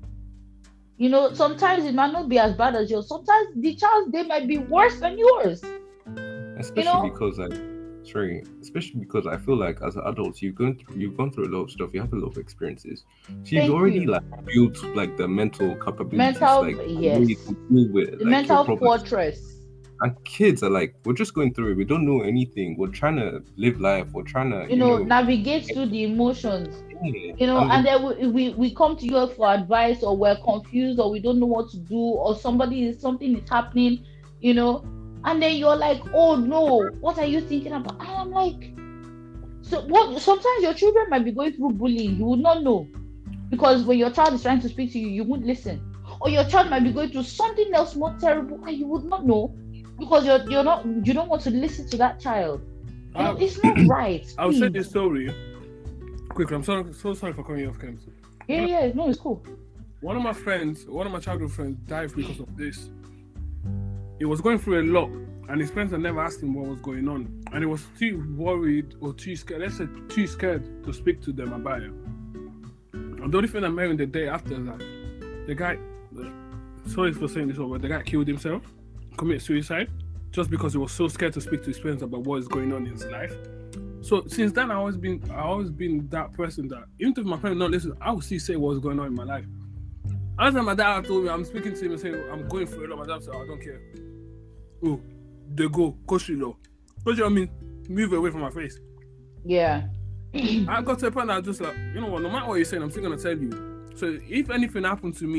[SPEAKER 1] You know, sometimes it might not be as bad as yours. Sometimes the child's day might be worse than yours.
[SPEAKER 3] Especially
[SPEAKER 1] know?
[SPEAKER 3] because like, sorry, especially because I feel like as adults, you've gone through, you've gone through a lot of stuff. You have a lot of experiences. So you've
[SPEAKER 1] Thank
[SPEAKER 3] already
[SPEAKER 1] you.
[SPEAKER 3] like built like the mental capabilities,
[SPEAKER 1] Mental-
[SPEAKER 3] like
[SPEAKER 1] yes.
[SPEAKER 3] way to deal with
[SPEAKER 1] The
[SPEAKER 3] like,
[SPEAKER 1] mental
[SPEAKER 3] your problems.
[SPEAKER 1] fortress.
[SPEAKER 3] And kids are like, we're just going through it. We don't know anything. We're trying to live life. We're trying to,
[SPEAKER 1] You know, navigate through the emotions.
[SPEAKER 3] yeah.
[SPEAKER 1] You know,
[SPEAKER 3] And
[SPEAKER 1] and then we, we we come to you for advice, or we're confused, or we don't know what to do, or somebody is something is happening, you know, and then you're like, oh no, what are you thinking about? And I'm like, so what? Sometimes your children might be going through bullying, you would not know, because when your child is trying to speak to you, you won't listen, or your child might be going through something else more terrible, and you would not know, because you're you're not you don't want to listen to that child. You know,
[SPEAKER 2] I-
[SPEAKER 1] it's not right.
[SPEAKER 2] I'll say
[SPEAKER 1] please.
[SPEAKER 2] this story quickly. I'm so, so sorry for coming off camera.
[SPEAKER 1] Yeah, yeah, no, it's cool.
[SPEAKER 2] One of my friends, one of my childhood friends, died because of this. He was going through a lot, and his friends had never asked him what was going on, and he was too worried or too scared. Let's say too scared to speak to them about it. And the only thing I'm hearing the day after is that the guy, sorry for saying this, but the guy killed himself, committed suicide, just because he was so scared to speak to his friends about what is going on in his life. So since then, I always been, I always been that person that even if my parents not listen, I will still say what's going on in my life. Last time my dad told me, I'm speaking to him and saying I'm going through a lot. My dad said, oh, I don't care. Oh, they go, Koshilo. What do you mean? Move away from my face.
[SPEAKER 1] Yeah.
[SPEAKER 2] I got to a point that I just like, you know what? No matter what you're saying, I'm still gonna tell you. So if anything happened to me,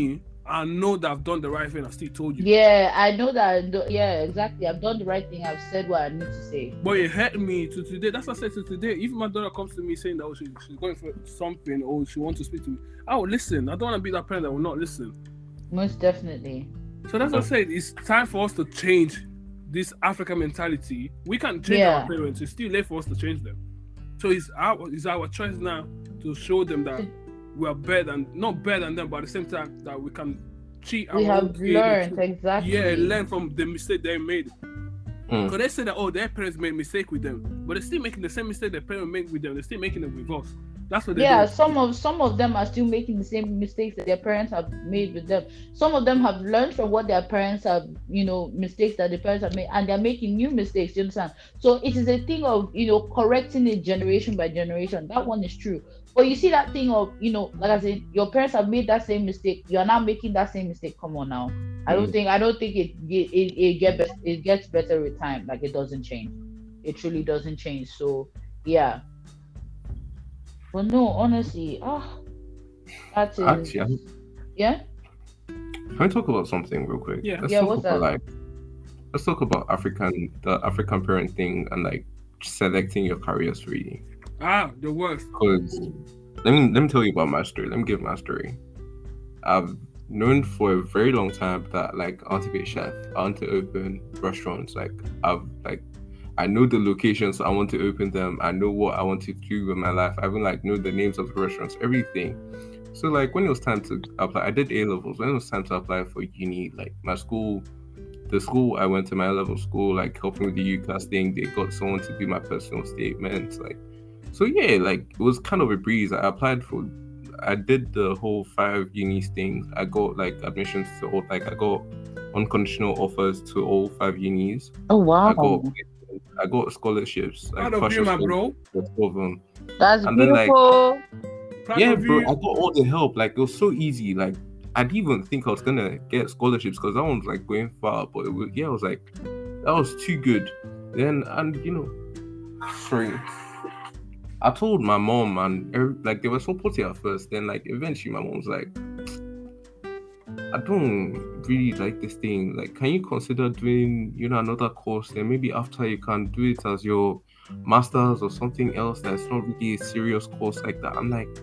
[SPEAKER 2] I know that I've done the right thing. I still told you.
[SPEAKER 1] Yeah, I know that. I do- Yeah, exactly. I've done the right thing. I've said what I need to say.
[SPEAKER 2] But it hurt me to today. That's what I said to today. If my daughter comes to me saying that oh, she, she's going for something or she wants to speak to me, I will listen. I don't want to be that parent that will not listen.
[SPEAKER 1] Most definitely.
[SPEAKER 2] So that's what I said. It's time for us to change this African mentality. We can change
[SPEAKER 1] Yeah.
[SPEAKER 2] our parents. It's still late for us to change them. So it's our it's our choice now to show them that we are better than not better than them, but at the same time that we can cheat.
[SPEAKER 1] We
[SPEAKER 2] our
[SPEAKER 1] have
[SPEAKER 2] own kid
[SPEAKER 1] learned
[SPEAKER 2] to-
[SPEAKER 1] exactly.
[SPEAKER 2] Yeah, learn from the mistake they made.
[SPEAKER 3] Mm.
[SPEAKER 2] Because they say that oh, their parents made mistake with them, but they're still making the same mistake their parents made with them. They're still making it with us. That's what they
[SPEAKER 1] Yeah,
[SPEAKER 2] do.
[SPEAKER 1] some of some of them are still making the same mistakes that their parents have made with them. Some of them have learned from what their parents have, you know, mistakes that their parents have made, and they're making new mistakes. You understand? So it is a thing of, you know, correcting it generation by generation. That one is true. But you see that thing of, you know, like I said, your parents have made that same mistake. You are now making that same mistake. Come on now. I don't
[SPEAKER 3] Mm.
[SPEAKER 1] think I don't think it it it, it get best, it gets better with time. Like it doesn't change. It truly doesn't change. So yeah. But no, honestly, ah, that is
[SPEAKER 3] Actually, I'm-
[SPEAKER 1] yeah.
[SPEAKER 3] Can we talk about something real quick?
[SPEAKER 2] Yeah.
[SPEAKER 3] Let's
[SPEAKER 1] Yeah,
[SPEAKER 3] talk
[SPEAKER 1] what's
[SPEAKER 3] about
[SPEAKER 1] that?
[SPEAKER 3] like let's talk about African the African parent thing and like selecting your careers for you.
[SPEAKER 2] Ah, the worst.
[SPEAKER 3] Because let me let me tell you about my story. Let me give my story. I've known for a very long time that like I want to be a chef. I want to open restaurants. Like I've like I know the locations I want to open them. I know what I want to do with my life. I even like know the names of the restaurants, everything. So like when it was time to apply, I did A levels. When it was time to apply for uni, like my school, the school I went to, my A level school, like helping with the UClass thing, they got someone to do my personal statement. Like, so yeah, like it was kind of a breeze. I applied for, I did the whole five uni things. I got like admissions to all, like I got unconditional offers to all five unis.
[SPEAKER 1] Oh wow,
[SPEAKER 3] I got, I got scholarships. Like
[SPEAKER 2] Proud of you,
[SPEAKER 3] partial
[SPEAKER 2] my bro.
[SPEAKER 3] scholarships, all of them.
[SPEAKER 1] that's
[SPEAKER 3] and then, like,
[SPEAKER 1] beautiful.
[SPEAKER 2] Proud
[SPEAKER 3] Yeah,
[SPEAKER 2] of
[SPEAKER 3] bro,
[SPEAKER 2] you.
[SPEAKER 3] I got all the help. Like it was so easy. Like I didn't even think I was gonna get scholarships because that one was like going far. But it was, yeah, I was like, that was too good. Then and you know, sorry, I told my mom and every, like they were supportive at first. Then like eventually my mom was like, I don't really like this thing. Like, can you consider doing you know another course? Then maybe after you can do it as your masters or something else that's not really a serious course like that. I'm like.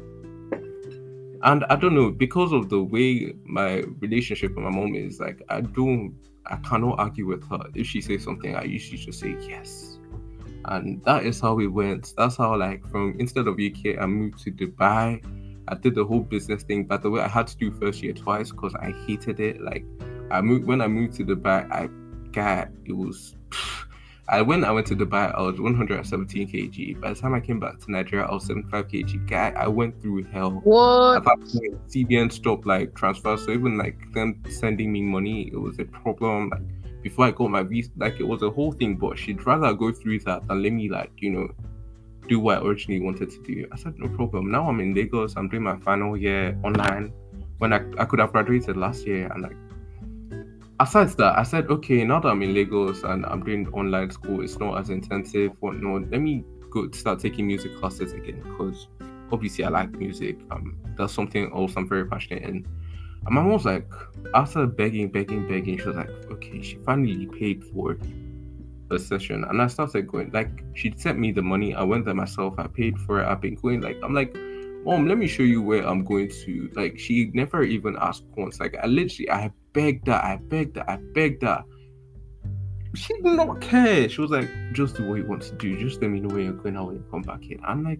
[SPEAKER 3] And I don't know, because of the way my relationship with my mom is, like, I don't, I cannot argue with her. If she says something, I usually just say yes. And that is how it went. That's how, like, from instead of U K, I moved to Dubai. I did the whole business thing. By the way, I had to do first year twice because I hated it. Like, I moved, when I moved to Dubai, I got, it was, I when I went to Dubai, I was one hundred seventeen kilograms. By the time I came back to Nigeria, I was seventy-five kilograms. Guy, I went through hell.
[SPEAKER 1] What?
[SPEAKER 3] At that point, C B N stopped like transfer, so even like them sending me money, it was a problem. Like before I got my visa, like it was a whole thing. But she'd rather go through that than let me like you know do what I originally wanted to do. I said no problem. Now I'm in Lagos. I'm doing my final year online. When I I could have graduated last year, and like aside that, I said okay. Now that I'm in Lagos and I'm doing online school, it's not as intensive. Whatnot. Let me go start taking music classes again because obviously I like music. Um, that's something else I'm very passionate in. And my mom was like, after begging, begging, begging, she was like, okay, she finally paid for the session. And I started going, like, she sent me the money. I went there myself. I paid for it. I've been going, like, I'm like, Mom, let me show you where I'm going to. Like, she never even asked once. Like, I literally, I begged her, I begged her, I begged her. She did not care. She was like, just do what you want to do. Just let me know where you're going and when you come back in. I'm like,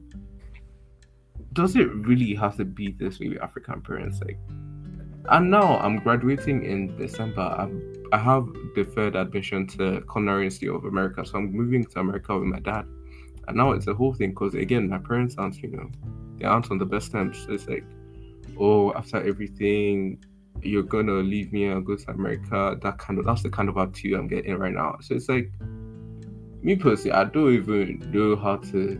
[SPEAKER 3] does it really have to be this way with African parents? Like, and now I'm graduating in December. I'm, I have deferred admission to Culinary Institute of America, so I'm moving to America with my dad. And now it's a whole thing because again, my parents aren't, you know, they aren't on the best terms. So it's like, oh, after everything, you're gonna leave me and go to America. That kind of that's the kind of attitude I'm getting right now. So it's like, me personally, I don't even know how to.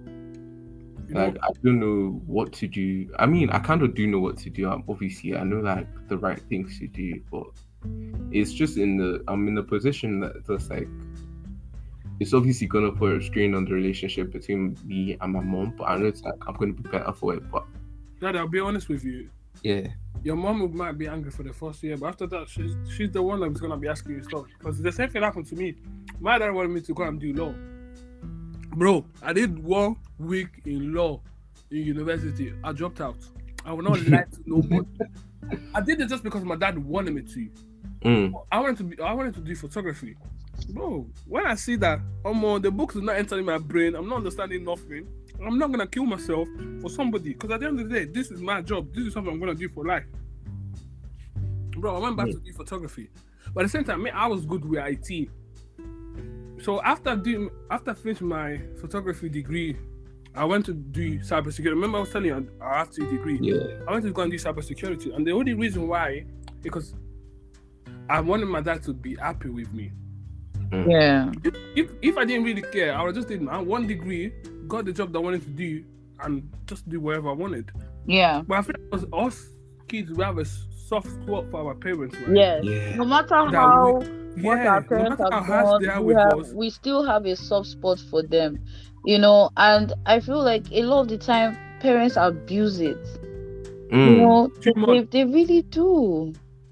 [SPEAKER 2] You know,
[SPEAKER 3] Like I don't know what to do. I mean, I kind of do know what to do. I'm obviously I know like the right things to do, but it's just in the I'm in the position that that's like it's obviously gonna put a strain on the relationship between me and my mom. But I know it's like I'm gonna be better for it. But
[SPEAKER 2] Dad, I'll be honest with you.
[SPEAKER 3] yeah,
[SPEAKER 2] your mom might be angry for the first year, but after that, she's she's the one that's gonna be asking you stuff. Because the same thing happened to me. My dad wanted me to go and do law. Bro, I did one week in law in university. I dropped out. I will not lie to nobody. I did it just because my dad wanted me to.
[SPEAKER 3] Mm.
[SPEAKER 2] I wanted to be. I wanted to do photography. Bro, when I see that, um, uh, the books are not entering my brain. I'm not understanding nothing. I'm not gonna kill myself for somebody. Because at the end of the day, this is my job. This is something I'm gonna do for life. Bro, I went back
[SPEAKER 3] Mm.
[SPEAKER 2] to do photography, but at the same time, me, I was good with I T. So after doing, after finishing my photography degree, I went to do cybersecurity. Remember, I was telling you I have two degrees.
[SPEAKER 3] Yeah.
[SPEAKER 2] I went to go and do cybersecurity, and the only reason why, because I wanted my dad to be happy with me.
[SPEAKER 1] Yeah.
[SPEAKER 2] If if I didn't really care, I would just did my one degree, got the job that I wanted to do, and just do whatever I wanted.
[SPEAKER 1] Yeah.
[SPEAKER 2] But I feel like us kids, we have a soft spot for our parents, right?
[SPEAKER 1] Yes.
[SPEAKER 3] Yeah.
[SPEAKER 1] No matter
[SPEAKER 2] That
[SPEAKER 1] how
[SPEAKER 2] we-
[SPEAKER 1] what
[SPEAKER 2] yeah,
[SPEAKER 1] our
[SPEAKER 2] no
[SPEAKER 1] parents
[SPEAKER 2] matter how
[SPEAKER 1] have
[SPEAKER 2] harsh they
[SPEAKER 1] done,
[SPEAKER 2] are
[SPEAKER 1] we,
[SPEAKER 2] with
[SPEAKER 1] have,
[SPEAKER 2] us,
[SPEAKER 1] we still have a soft spot for them, you know. And I feel like a lot of the time, parents abuse it. You
[SPEAKER 3] Mm.
[SPEAKER 1] know,
[SPEAKER 2] Too
[SPEAKER 1] they,
[SPEAKER 2] much.
[SPEAKER 1] they really do,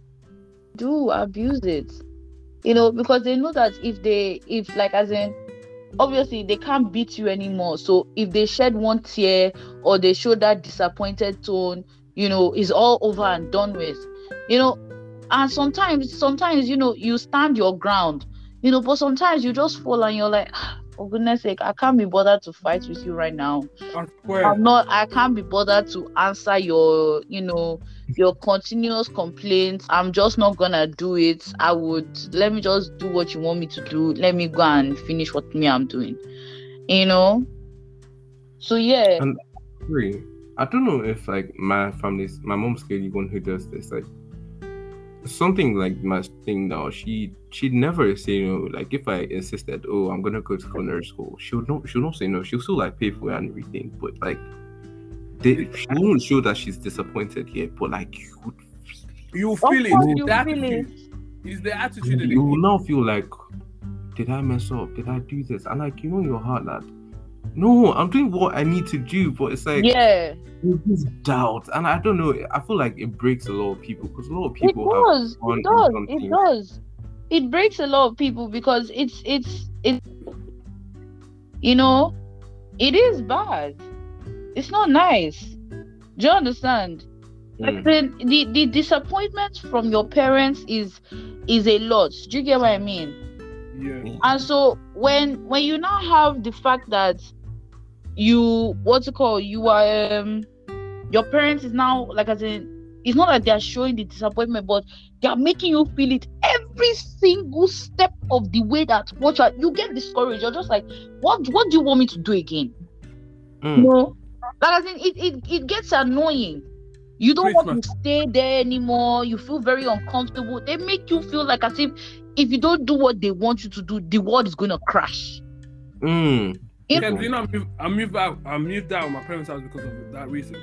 [SPEAKER 1] do abuse it. You know, because they know that if they, if like as in, obviously they can't beat you anymore. So if they shed one tear or they show that disappointed tone, you know, it's all over and done with. You know, and sometimes, sometimes, you know, you stand your ground, you know, but sometimes you just fall and you're like, "Ah, for goodness sake, I can't be bothered to fight with you right now.
[SPEAKER 2] I swear.
[SPEAKER 1] I'm not, I can't be bothered to answer your, you know, your continuous complaints. I'm just not gonna do it. I would, let me just do what you want me to do. Let me go and finish what me I'm doing, you know? So, yeah.
[SPEAKER 3] And agree. I don't know if like my family's, my mom's the one who does this. Like something like my thing now. She she'd never say no. Like if I insisted, oh, I'm gonna go to culinary school, she would not. She'll not say no. She'll still like pay for it and everything. But like, they, she won't show that she's disappointed yet. But like, you would
[SPEAKER 2] You
[SPEAKER 1] Of
[SPEAKER 2] feel it.
[SPEAKER 1] course
[SPEAKER 2] It's
[SPEAKER 1] you
[SPEAKER 2] the
[SPEAKER 1] feel it.
[SPEAKER 2] attitude. It's the attitude that they
[SPEAKER 3] you will
[SPEAKER 2] give.
[SPEAKER 3] now feel like, did I mess up? Did I do this? And like, you know, in your heart, that no, I'm doing what I need to do. But it's like,
[SPEAKER 1] Yeah,
[SPEAKER 3] there's this doubt, and I don't know. I feel like it breaks a lot of people because a lot of
[SPEAKER 1] it
[SPEAKER 3] people
[SPEAKER 1] does.
[SPEAKER 3] have gone
[SPEAKER 1] It
[SPEAKER 3] through
[SPEAKER 1] does. It
[SPEAKER 3] something.
[SPEAKER 1] does. It breaks a lot of people because it's, it's, it, you know, it is bad. It's not nice. Do you understand? Like
[SPEAKER 3] Mm.
[SPEAKER 1] the, the the disappointment from your parents is is a lot. Do you get what I mean?
[SPEAKER 2] Yeah.
[SPEAKER 1] And so when when you now have the fact that you what's it called you are um, your parents is now like as in it's not that they are showing the disappointment, but they are making you feel it every single step of the way. That what you, are, you get discouraged. You're just like, what what do you want me to do again?
[SPEAKER 3] Mm.
[SPEAKER 1] You know, like as in it it, it gets annoying. You don't want
[SPEAKER 2] Christmas.
[SPEAKER 1] to stay there anymore. You feel very uncomfortable. They make you feel like as if if you don't do what they want you to do, the world is gonna crash.
[SPEAKER 3] Mm.
[SPEAKER 1] You
[SPEAKER 2] Because,
[SPEAKER 1] know?
[SPEAKER 2] you know, I moved, I moved out. I moved out of my parents' house because of that reason.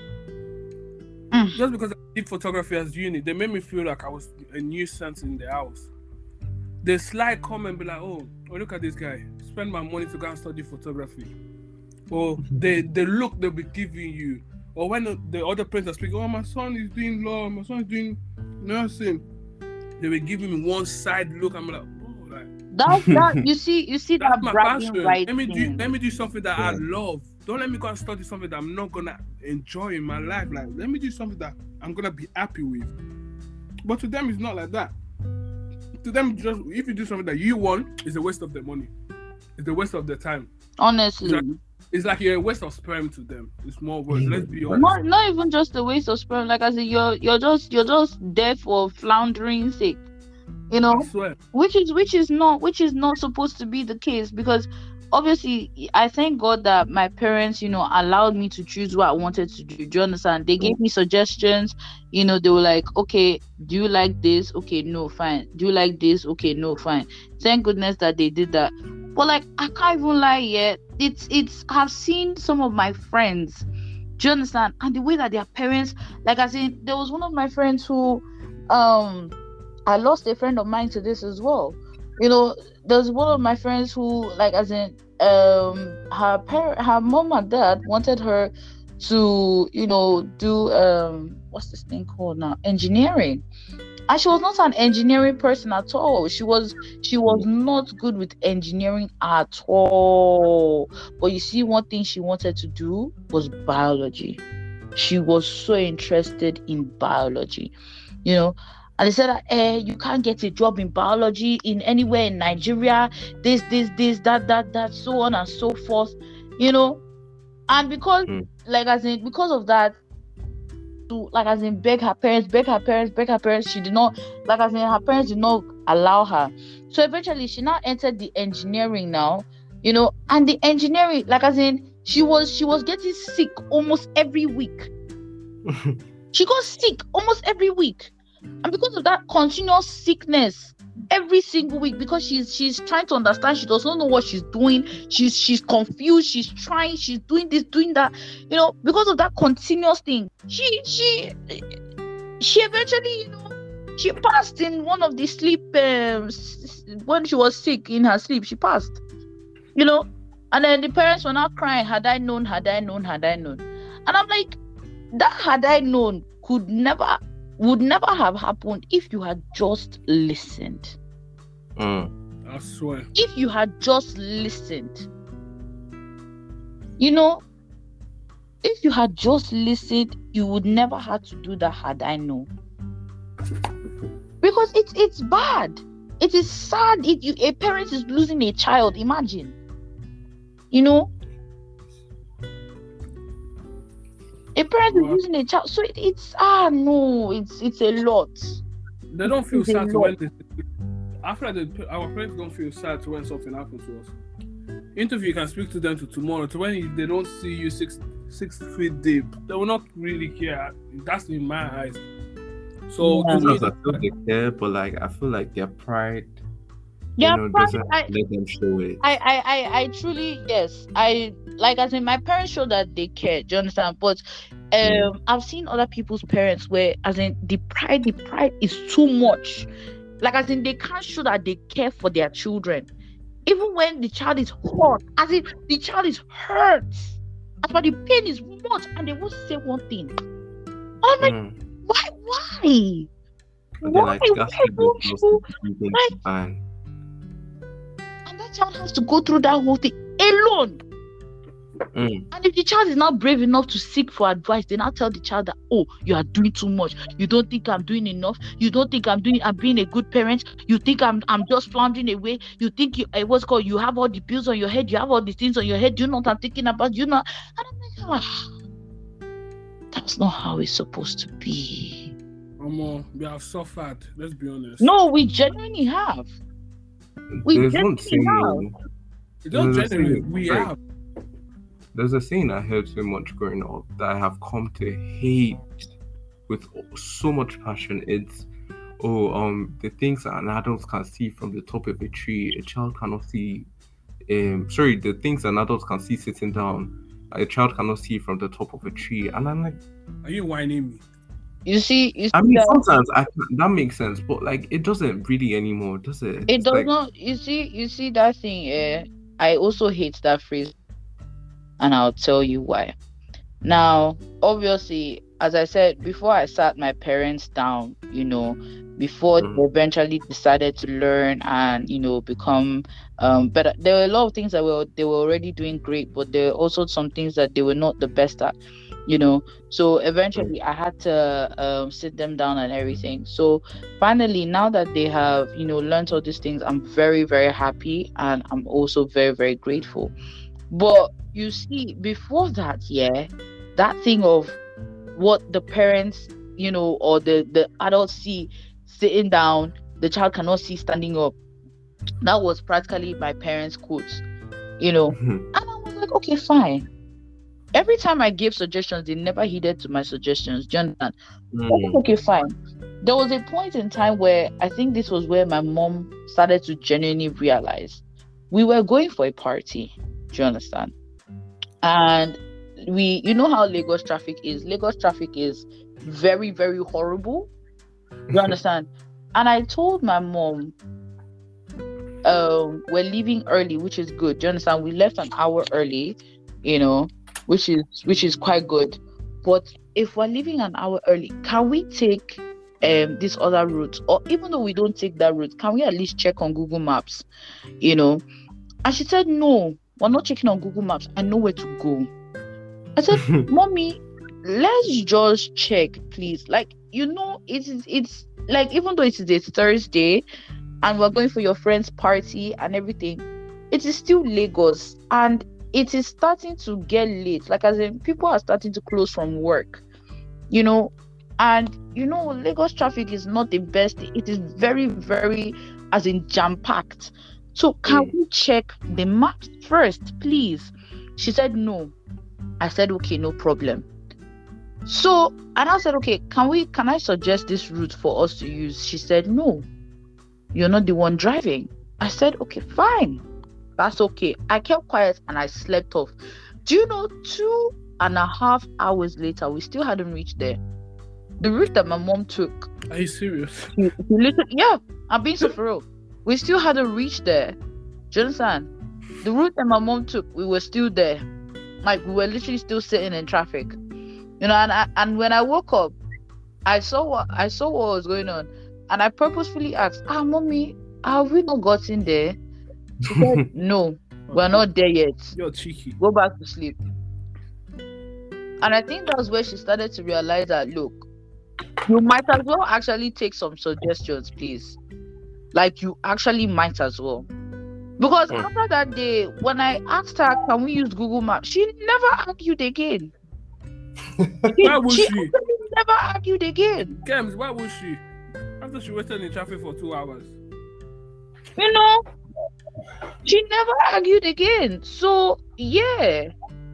[SPEAKER 1] Mm.
[SPEAKER 2] Just because I did photography as uni, they made me feel like I was a nuisance in the house. They slight comment be like, "Oh, oh, look at this guy. Spend my money to go and study photography." Or the the look they'll be giving you. Or when the, the other parents are speaking, "Oh, my son is doing law. My son is doing nursing," they were giving me one side look. I'm like, "Oh, like."
[SPEAKER 1] That that you see you see
[SPEAKER 2] That's
[SPEAKER 1] that
[SPEAKER 2] my
[SPEAKER 1] bragging
[SPEAKER 2] passion.
[SPEAKER 1] right
[SPEAKER 2] Let me do
[SPEAKER 1] thing.
[SPEAKER 2] let me do something that I
[SPEAKER 3] Yeah.
[SPEAKER 2] love. Don't let me go and study something that I'm not gonna enjoy in my life. Like, let me do something that I'm gonna be happy with. But to them, it's not like that. To them, just if you do something that you want, it's a waste of their money. It's a waste of their time.
[SPEAKER 1] Honestly,
[SPEAKER 2] Exactly. It's like you're a waste of sperm to them. It's more words. Let's be honest.
[SPEAKER 1] not not even just a waste of sperm. Like I said, you're you're just you're just there for floundering sake. You know,
[SPEAKER 2] I swear.
[SPEAKER 1] which is which is not which is not supposed to be the case, because obviously I thank God that my parents, you know, allowed me to choose what I wanted to do. Do you understand? They gave me suggestions. You know, they were like, okay, do you like this? Okay, no, fine. Do you like this? Okay, no, fine. Thank goodness that they did that. But like, I can't even lie yet. It's it's I've seen some of my friends. Do you understand? And the way that their parents, like I said, there was one of my friends who um I lost a friend of mine to this as well. You know, there's one of my friends who, like, as in, um, her parent, her mom and dad wanted her to, you know, do um what's this thing called now? Engineering. And she was not an engineering person at all. She was she was not good with engineering at all. But you see, one thing she wanted to do was biology. She was so interested in biology, you know. And they said that eh, you can't get a job in biology in anywhere in Nigeria, this, this, this, that, that, that, so on and so forth, you know. And because,
[SPEAKER 3] Mm.
[SPEAKER 1] like as in, because of that, to like as in beg her parents, beg her parents, beg her parents, she did not, like as in her parents did not allow her. So eventually she now entered the engineering now, you know, and the engineering, like as in, she was she was getting sick almost every week. She got sick almost every week. And because of that continuous sickness every single week, because she's she's trying to understand, she does not know what she's doing, she's she's confused, she's trying, she's doing this, doing that, you know, because of that continuous thing, she she she eventually, you know, she passed in one of the sleep um, s- when she was sick in her sleep, she passed, you know. And then the parents were not crying, had I known, had I known, had I known. And I'm like, that had I known could never, would never have happened if you had just listened.
[SPEAKER 3] Mm.
[SPEAKER 2] I swear.
[SPEAKER 1] If you had just listened. You know, if you had just listened, you would never have to do that had I known. Because it's it's bad. It is sad if you a parent is losing a child, imagine. You know, a parent is
[SPEAKER 2] Wow.
[SPEAKER 1] losing a child, so it, it's ah no, it's it's a lot.
[SPEAKER 2] They don't feel
[SPEAKER 1] It's a
[SPEAKER 2] sad to
[SPEAKER 1] lot.
[SPEAKER 2] when they, after the, our parents don't feel sad to when something happens to us. Interview, you can speak to them to tomorrow. To when you, they don't see you six six feet deep, they will not really care. That's in my eyes. So
[SPEAKER 1] Yeah.
[SPEAKER 2] to me,
[SPEAKER 3] Sometimes I feel they care, but like I feel like their pride,
[SPEAKER 1] Yeah,
[SPEAKER 3] you know,
[SPEAKER 1] pride,
[SPEAKER 3] doesn't
[SPEAKER 1] I,
[SPEAKER 3] let them show it.
[SPEAKER 1] I, I, I, I truly, yes, I like as in my parents show that they care. Do you understand? But um, I've seen other people's parents where, as in the pride, the pride is too much. Like as in they can't show that they care for their children, even when the child is hurt. As in the child is hurt, as but the pain is much, and they won't say one thing. I'm like,
[SPEAKER 3] Mm.
[SPEAKER 1] why, why,
[SPEAKER 3] But they're
[SPEAKER 1] why,
[SPEAKER 3] like,
[SPEAKER 1] why
[SPEAKER 3] that's
[SPEAKER 1] don't
[SPEAKER 3] the most
[SPEAKER 1] you?
[SPEAKER 3] important
[SPEAKER 1] Like,
[SPEAKER 3] man.
[SPEAKER 1] and that child has to go through that whole thing alone.
[SPEAKER 3] Mm.
[SPEAKER 1] And if the child is not brave enough to seek for advice, they now tell the child that, oh, you are doing too much. You don't think I'm doing enough. You don't think I'm doing, I'm being a good parent. You think I'm, I'm just floundering away. You think you, uh, what's called, you have all the bills on your head. You have all the things on your head. You know what I'm thinking about. You know, and I'm like, ah, that's not how it's supposed to be.
[SPEAKER 2] um, we have suffered. Let's be honest.
[SPEAKER 1] No, we genuinely have. We
[SPEAKER 3] There's one
[SPEAKER 1] definitely
[SPEAKER 3] thing.
[SPEAKER 2] It's not
[SPEAKER 3] there's a
[SPEAKER 2] genuine.
[SPEAKER 3] saying,
[SPEAKER 2] We
[SPEAKER 3] like,
[SPEAKER 2] have.
[SPEAKER 3] There's a saying I heard so much growing up that I have come to hate with so much passion. It's oh um the things that an adult can see from the top of a tree, a child cannot see. Um, sorry, the things an adult can see sitting down, a child cannot see from the top of a tree. And I'm like,
[SPEAKER 2] Are you whining me?
[SPEAKER 1] You see, you see
[SPEAKER 3] I mean,
[SPEAKER 1] that-
[SPEAKER 3] sometimes I can, that makes sense, but like it doesn't really anymore, does it?
[SPEAKER 1] it
[SPEAKER 3] It's
[SPEAKER 1] does
[SPEAKER 3] like,
[SPEAKER 1] not. You see, you see that thing. Eh? I also hate that phrase, and I'll tell you why. Now, obviously, as I said before, I sat my parents down. You know, before
[SPEAKER 3] Mhm.
[SPEAKER 1] they eventually decided to learn and you know become um better. There were a lot of things that were they were already doing great, but there were also some things that they were not the best at. You know, so eventually I had to um, sit them down and everything. So finally, now that they have you know learned all these things, I'm very very happy, and I'm also very very grateful. But you see, before that, yeah, that thing of what the parents, you know, or the the adults see sitting down, the child cannot see standing up. That was practically my parents' quotes, you know. And I was like, okay, fine. Every time I gave suggestions, they never heeded to my suggestions. Do you understand?
[SPEAKER 3] mm,
[SPEAKER 1] Okay, fine. There was a point in time where I think this was where my mom started to genuinely realize we were going for a party. Do you understand? And we, you know how Lagos traffic is. Lagos traffic is very, very horrible. You understand? And I told my mom, um, we're leaving early, which is good. Do you understand? We left an hour early, you know. which is which is quite good. But if we're leaving an hour early, can we take um this other route? Or even though we don't take that route, can we at least check on Google Maps? You know? And she said, no, we're not checking on Google Maps. I know where to go. I said, Mommy, let's just check, please. Like, you know, it is it's like, even though it is a Thursday and we're going for your friend's party and everything, it is still Lagos, and it is starting to get late. Like, as in, people are starting to close from work, you know, and you know, Lagos traffic is not the best. It is very, very, as in, jam-packed. So can
[SPEAKER 3] Mm.
[SPEAKER 1] we check the maps first, please? She said no. I said, okay, no problem. So, and I said, okay, can we, can I suggest this route for us to use? She said, no, you're not the one driving. I said, okay, fine. That's okay. I kept quiet and I slept off. Do you know, two and a half hours later, we still hadn't reached there. The route that my mom took,
[SPEAKER 2] Are you serious?
[SPEAKER 1] she, she literally, yeah, I'm being so for real. We still hadn't reached there. Do you understand? The route that my mom took, we were still there. Like, we were literally still sitting in traffic. You know, and I, and when I woke up, I saw what I saw what was going on, and I purposefully asked, "Ah, Mommy, have we not gotten there?" She said, "No, we're not there yet.
[SPEAKER 2] You're cheeky.
[SPEAKER 1] Go back to sleep." And I think that's where she started to realize that, look, you might as well actually take some suggestions, please. Like, you actually might as well. Because
[SPEAKER 3] Mm.
[SPEAKER 1] after that day, when I asked her, can we use Google Maps, she never argued again. She,
[SPEAKER 2] Why would
[SPEAKER 1] she
[SPEAKER 2] she?
[SPEAKER 1] actually never argued again.
[SPEAKER 2] Kems, why was she? After she waited in traffic for two hours.
[SPEAKER 1] You know, she never argued again. So, yeah.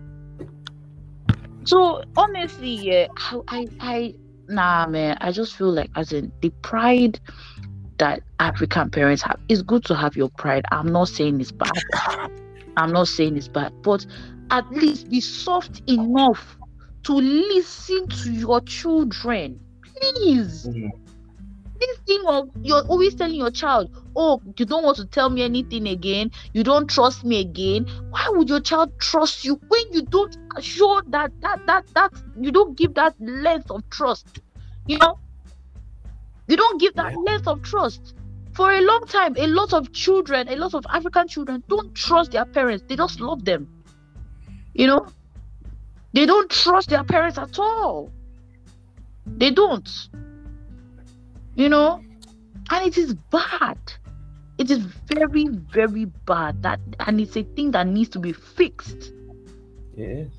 [SPEAKER 1] So, honestly, yeah, I, I, I, nah, man, I just feel like, as in, the pride that African parents have, it's good to have your pride. I'm not saying it's bad. I'm not saying it's bad, but at least be soft enough to listen to your children, please.
[SPEAKER 3] Mhm.
[SPEAKER 1] This thing of you're always telling your child, oh, you don't want to tell me anything again, you don't trust me again. Why would your child trust you when you don't show that that that that you don't give that length of trust? You know, you don't give that length of trust. For a long time, a lot of children, a lot of African children don't trust their parents. They just love them. You know, they don't trust their parents at all. They don't. You know, and it is bad. It is very, very bad. That, and it's a thing that needs to be fixed.
[SPEAKER 3] Yes.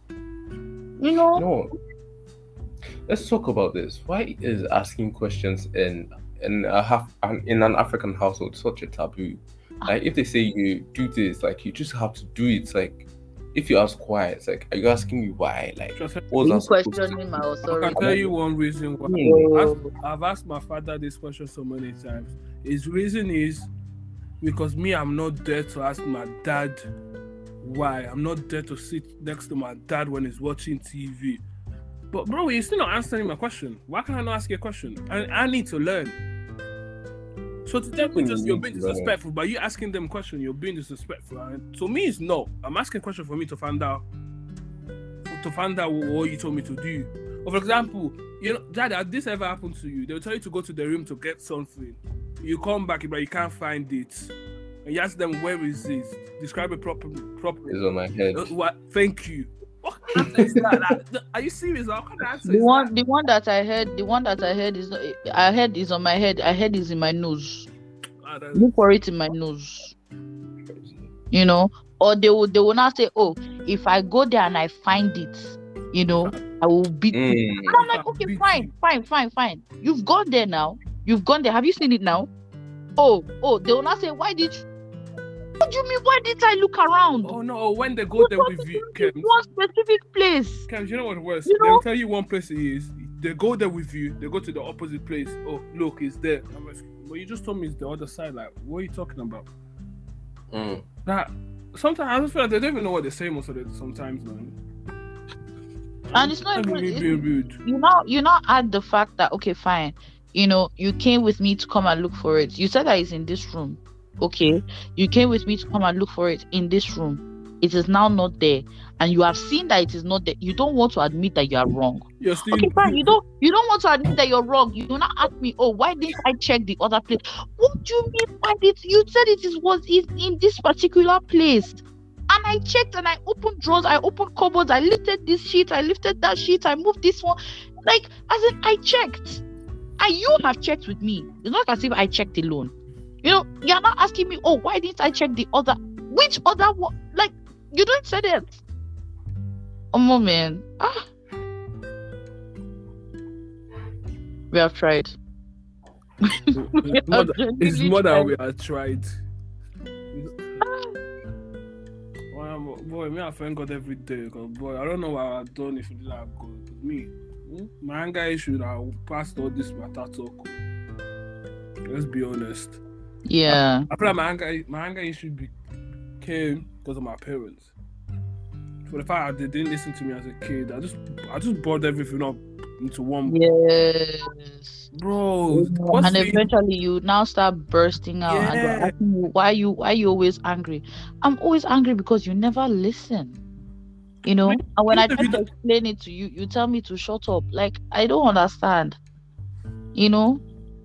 [SPEAKER 1] You know,
[SPEAKER 3] No. Let's talk about this. Why is asking questions in in a half in an African household such a taboo? Like, if they say you do this, like, you just have to do it. Like, if you ask why, it's like, are you asking me why? Like,
[SPEAKER 2] Just,
[SPEAKER 3] what
[SPEAKER 1] you
[SPEAKER 3] was that supposed to
[SPEAKER 1] questioning my
[SPEAKER 3] do?
[SPEAKER 2] I
[SPEAKER 1] authority.
[SPEAKER 2] can tell you one reason why.
[SPEAKER 3] Hmm.
[SPEAKER 2] I've, I've asked my father this question so many times. His reason is because me, I'm not there to ask my dad why. I'm not there to sit next to my dad when he's watching T V. But bro, you're still not answering my question. Why can I not ask you a question? I, I need to learn. So to tell me just you're being disrespectful, but you asking them question, you're being disrespectful. And to me, it's no. I'm asking a question for me to find out to find out what you told me to do. Or for example, you know, Dad, has this ever happened to you? They'll tell you to go to the room to get something. You come back, but you can't find it. And you ask them, where is this? Describe it properly. properly.
[SPEAKER 3] It's on my head.
[SPEAKER 2] Uh, what? Thank you. What kind of answer is that? Like, th- are you serious? What kind of answer
[SPEAKER 1] The
[SPEAKER 2] is
[SPEAKER 1] one,
[SPEAKER 2] that?
[SPEAKER 1] the one that I heard, the one that I heard is not, I heard is on my head. I heard is in my nose.
[SPEAKER 2] Ah, that's-
[SPEAKER 1] Look for it in my nose. You know, or they will, they will not say, oh, if I go there and I find it, you know, I will beat you.
[SPEAKER 3] Mm.
[SPEAKER 1] And I'm like, okay, fine, fine, fine, fine. You've gone there now. You've gone there. Have you seen it now? Oh, oh, they will not say, why did you? What do you mean? Why did I look around?
[SPEAKER 2] Oh no! When they go there with you,
[SPEAKER 1] It's
[SPEAKER 2] Kems,
[SPEAKER 1] one specific place.
[SPEAKER 2] Kems, you know what the worst?
[SPEAKER 1] You know-
[SPEAKER 2] They'll tell you one place it is. They go there with you. They go to the opposite place. Oh, look, it's there. I'm like, but you just told me it's the other side. Like, what are you talking about?
[SPEAKER 3] Mm.
[SPEAKER 2] That sometimes I just feel like they don't even know what they say most of the sometimes, man.
[SPEAKER 1] And it's not
[SPEAKER 2] Not
[SPEAKER 1] even.
[SPEAKER 2] really
[SPEAKER 1] it's-
[SPEAKER 2] being rude.
[SPEAKER 1] you know, you now add the fact that okay, fine, you know, you came with me to come and look for it. You said that it's in this room. Okay, you came with me to come and look for it in this room. it is now not there, and you have seen that it is not there, you don't want to admit that you are wrong.
[SPEAKER 2] You're still
[SPEAKER 1] Okay, fine. You don't you don't want to admit that you're wrong. You will not ask me, oh, why didn't I check the other place? What do you mean? Why did you said it is was in, in this particular place? And I checked and I opened drawers, I opened cupboards, I lifted this sheet, I lifted that sheet, I moved this one. Like, as in, I checked. And you have checked with me. It's not as if I checked alone. You know, you're not asking me, oh, why didn't I check the other? Which other one? Like, you don't say that. Oh, man. Ah. We have tried.
[SPEAKER 2] it's more than, it's more than we have tried. Well, boy, me, I thank God every day. Because, boy, I don't know what I've done if it didn't have God. Me, hmm? my anger issue, I will pass all this matter talk. Let's be honest.
[SPEAKER 1] Yeah.
[SPEAKER 2] I, I feel like my anger, my anger issue became because of my parents. For the fact that they didn't listen to me as a kid, I just, I just brought everything up into one.
[SPEAKER 1] Yes.
[SPEAKER 2] Bro.
[SPEAKER 1] And eventually you now start bursting out
[SPEAKER 2] yeah.
[SPEAKER 1] and they're asking you, why you why you always angry? I'm always angry because you never listen. You know? And when I try to explain it to you, you tell me to shut up. Like, I don't understand. You know?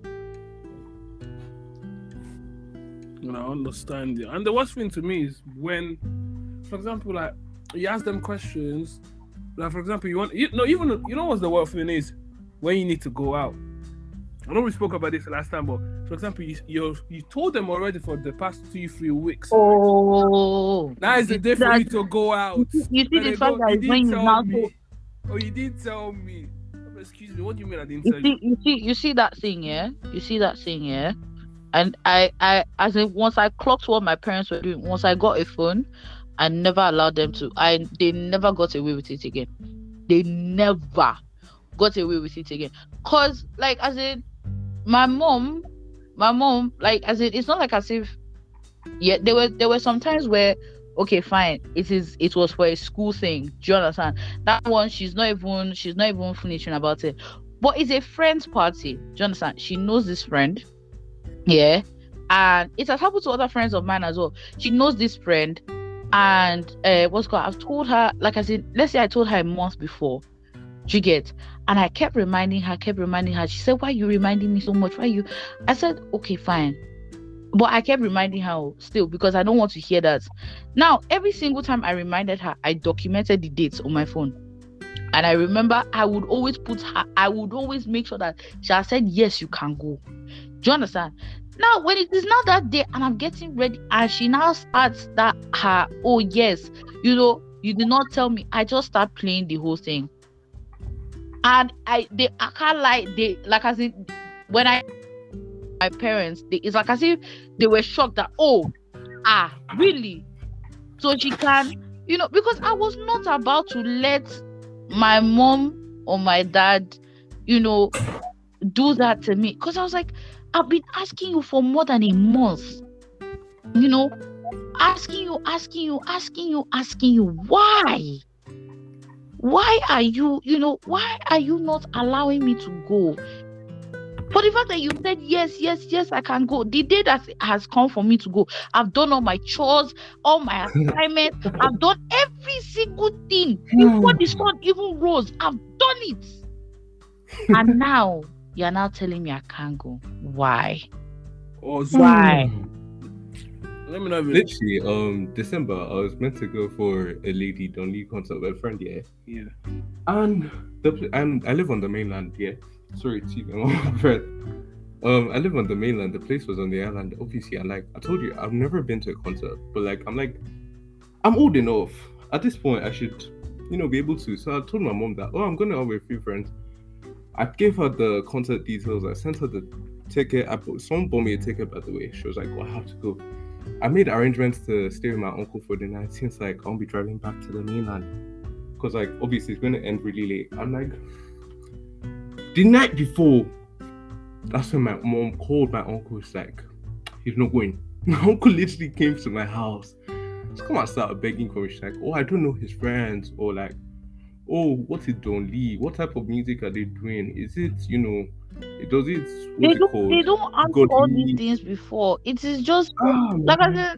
[SPEAKER 2] And I understand it. And the worst thing to me is when, for example, like you ask them questions, like for example, you want you know even you know what the worst thing is when you need to go out. I know we spoke about this last time, but for example, you you, you told them already for the past two three weeks.
[SPEAKER 1] Oh,
[SPEAKER 2] that is the day for you to go out.
[SPEAKER 1] You see, you see the fact that when you now
[SPEAKER 2] me. Oh, you didn't tell me. Excuse me. What do you mean I didn't
[SPEAKER 1] you
[SPEAKER 2] tell
[SPEAKER 1] see,
[SPEAKER 2] you?
[SPEAKER 1] You see, you see that thing, yeah. You see that thing, yeah. And I, I, as in, once I clocked what my parents were doing, once I got a phone, I never allowed them to. I, they never got away with it again. They never got away with it again. Cause, like, as in, my mom, my mom, like, as in, it's not like as if, yeah, there were there were some times where, okay, fine, it is, it was for a school thing. Do you understand? That one, she's not even, she's not even finishing about it. But it's a friend's party. Do you understand? She knows this friend. Yeah, and it has happened to other friends of mine as well. She knows this friend, and uh, what's called? I've told her, like I said, let's say I told her a month before. Do you get? And I kept reminding her, kept reminding her. She said, "Why are you reminding me so much? Why you?" I said, "Okay, fine," but I kept reminding her still because I don't want to hear that. Now, every single time I reminded her, I documented the dates on my phone, and I remember I would always put her. I would always make sure that she has said, "Yes, you can go." Do you understand? Now, when it is now that day and I'm getting ready, and she now starts that her, oh yes, you know, you did not tell me. I just start playing the whole thing, and I, they, I can't lie. They, like as in, when I, my parents, they, it's like as if they were shocked that, oh, ah, really? So she can, you know, because I was not about to let my mom or my dad, you know, do that to me, because I was like, I've been asking you for more than a month, you know, asking you, asking you, asking you, asking you, why? Why are you, you know, why are you not allowing me to go? For the fact that you said, yes, yes, yes, I can go. The day that has come for me to go, I've done all my chores, all my assignments, I've done every single thing. Before the sun even rose, I've done it. And now, you're now telling me I can't go. Why?
[SPEAKER 2] Oh,
[SPEAKER 1] Why?
[SPEAKER 2] Let me know.
[SPEAKER 3] Literally, um, December, I was meant to go for a Lady Don Lee concert with a friend, yeah.
[SPEAKER 2] Yeah.
[SPEAKER 3] And the and I live on the mainland, yeah. Sorry, to my friend. Um, I live on the mainland. The place was on the island. Obviously, I like I told you, I've never been to a concert, but like I'm like, I'm old enough. At this point, I should, you know, be able to. So I told my mom that, oh, I'm going out with a few friends. I gave her the concert details. I sent her the ticket. I bought, someone bought me a ticket, by the way. She was like, oh, I have to go. I made arrangements to stay with my uncle for the night since like I'll be driving back to the mainland. Because like obviously it's going to end really late. I'm like, the night before, that's when my mom called my uncle. She's like, he's not going. My uncle literally came to my house. She's come and started begging for me. She's like, oh, I don't know his friends. Or like, oh, what is Don Lee? What type of music are they doing? Is it, you know, does it,
[SPEAKER 1] They
[SPEAKER 3] what's it
[SPEAKER 1] don't,
[SPEAKER 3] called?
[SPEAKER 1] they don't answer
[SPEAKER 3] God
[SPEAKER 1] all
[SPEAKER 3] Lee?
[SPEAKER 1] these things before. It is just,
[SPEAKER 3] Ah,
[SPEAKER 1] like I
[SPEAKER 3] man.
[SPEAKER 1] said,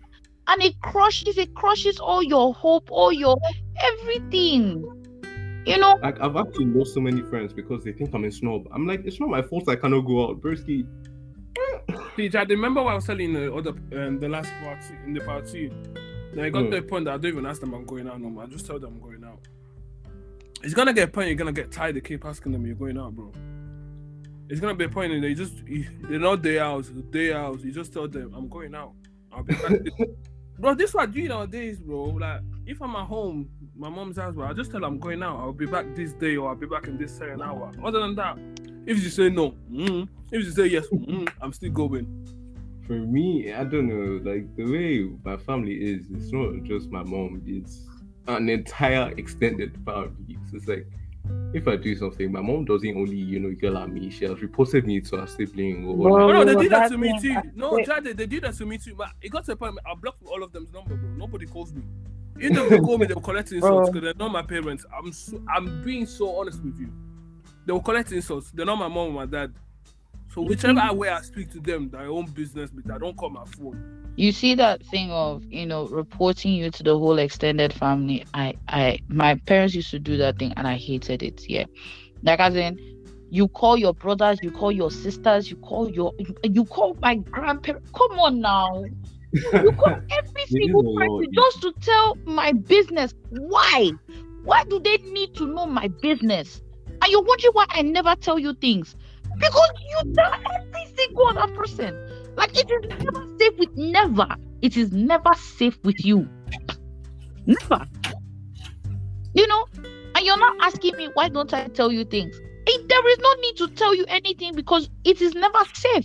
[SPEAKER 1] and it crushes, it crushes all your hope, all your everything. You know?
[SPEAKER 3] Like, I've actually lost so many friends because they think I'm a snob. I'm like, it's not my fault I cannot go out. Broski.
[SPEAKER 2] See, Jad, remember what I was telling the other um, the last part in the part two? Then I got
[SPEAKER 3] Mm.
[SPEAKER 2] to a point that I don't even ask them I'm going out no more. I just tell them I'm going out. It's gonna get a point you're gonna get tired to keep asking them you're going out, bro. It's gonna be a point that you just you, they're not day out, day out. You just tell them I'm going out. I'll be back. Bro, this is what I do nowadays, bro. Like, if I'm at home, my mom's house, bro, I just tell her I'm going out. I'll be back this day or I'll be back in this certain hour. Other than that, if you say no, mm, if you say yes, mm, I'm still going.
[SPEAKER 3] For me, I don't know. Like, the way my family is, it's not just my mom. It's an entire extended family. So it's like, if I do something, my mom doesn't only, you know, yell at me. She has reported me to her sibling. Or
[SPEAKER 5] Bro,
[SPEAKER 2] No, no, they
[SPEAKER 5] Oh,
[SPEAKER 2] did that
[SPEAKER 5] that
[SPEAKER 2] to me
[SPEAKER 5] thing,
[SPEAKER 2] too.
[SPEAKER 5] I-
[SPEAKER 2] No,
[SPEAKER 5] wait.
[SPEAKER 2] Jade, they did that to me too. But it got to a point I blocked all of them's number, bro. Nobody calls me. Even if they call me, they will collect insults because they're not my parents. I'm so, I'm being so honest with you. They will collect insults. They're not my mom or my dad. So whichever way I speak to them, their own business, but I don't call my phone.
[SPEAKER 1] You see that thing of, you know, reporting you to the whole extended family. I, I, my parents used to do that thing, and I hated it. Yeah, like as in, you call your brothers, you call your sisters, you call your, you call my grandparents. Come on now, you call every
[SPEAKER 3] is
[SPEAKER 1] single
[SPEAKER 3] a lot.
[SPEAKER 1] person just to tell my business. Why? Why do they need to know my business? And you're wondering why I never tell you things? Because you tell every single other person. Like, it is never safe with never. It is never safe with you. Never. You know? And you're not asking me why don't I tell you things? It, there is no need to tell you anything because it is never safe.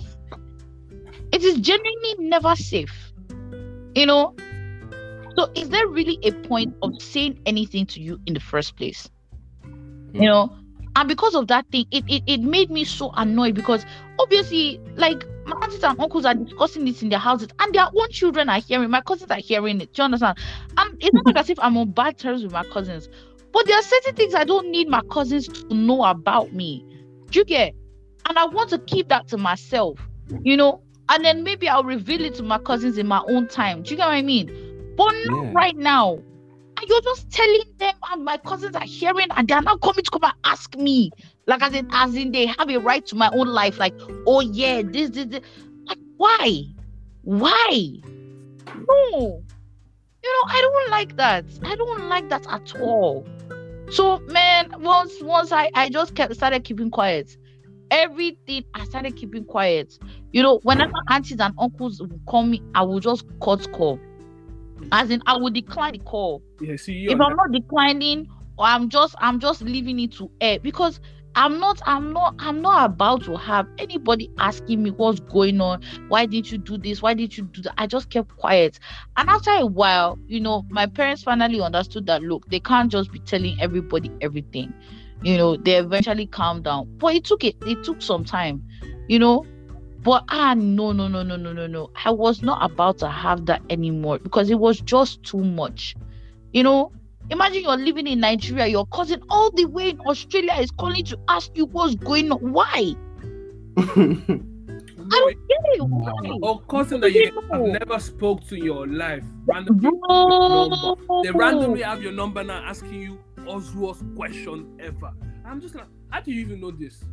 [SPEAKER 1] It is genuinely never safe. You know? So is there really a point of saying anything to you in the first place? You know? And because of that thing, it, it, it made me so annoyed because obviously, like, my aunties and uncles are discussing this in their houses and their own children are hearing, my cousins are hearing it. Do you understand? And it's not like as if I'm on bad terms with my cousins, but there are certain things I don't need my cousins to know about me. Do you get? And I want to keep that to myself, you know? And then maybe I'll reveal it to my cousins in my own time. Do you get what I mean? But not
[SPEAKER 3] Yeah.
[SPEAKER 1] right now. And you're just telling them, and my cousins are hearing, and they're not coming to come and ask me. Like, as in, as in, they have a right to my own life. Like, oh yeah, this, this, this. Like, why? Why? No. You know, I don't like that. I don't like that at all. So, man, once, once I, I just kept started keeping quiet. Everything I started keeping quiet. You know, whenever aunties and uncles would call me, I would just cut call. As in, I would decline the call.
[SPEAKER 2] Yeah, see you.
[SPEAKER 1] If I'm not declining, or I'm just I'm just leaving it to air because I'm not I'm not I'm not about to have anybody asking me what's going on. Why didn't you do this? Why didn't you do that? I just kept quiet. And after a while, you know, my parents finally understood that look, they can't just be telling everybody everything. You know, they eventually calmed down. But it took it it took some time, you know. But ah no no no no no no no. I was not about to have that anymore because it was just too much. You know, imagine you're living in Nigeria, your cousin all the way in Australia is calling to ask you what's going on. Why? I don't get it. Why?
[SPEAKER 2] Or cousin that you have
[SPEAKER 1] No.
[SPEAKER 2] never spoke to in your life. Randomly,
[SPEAKER 1] Bro.
[SPEAKER 2] they randomly have your number now asking you Oswald's question ever. I'm just like, how do you even know this?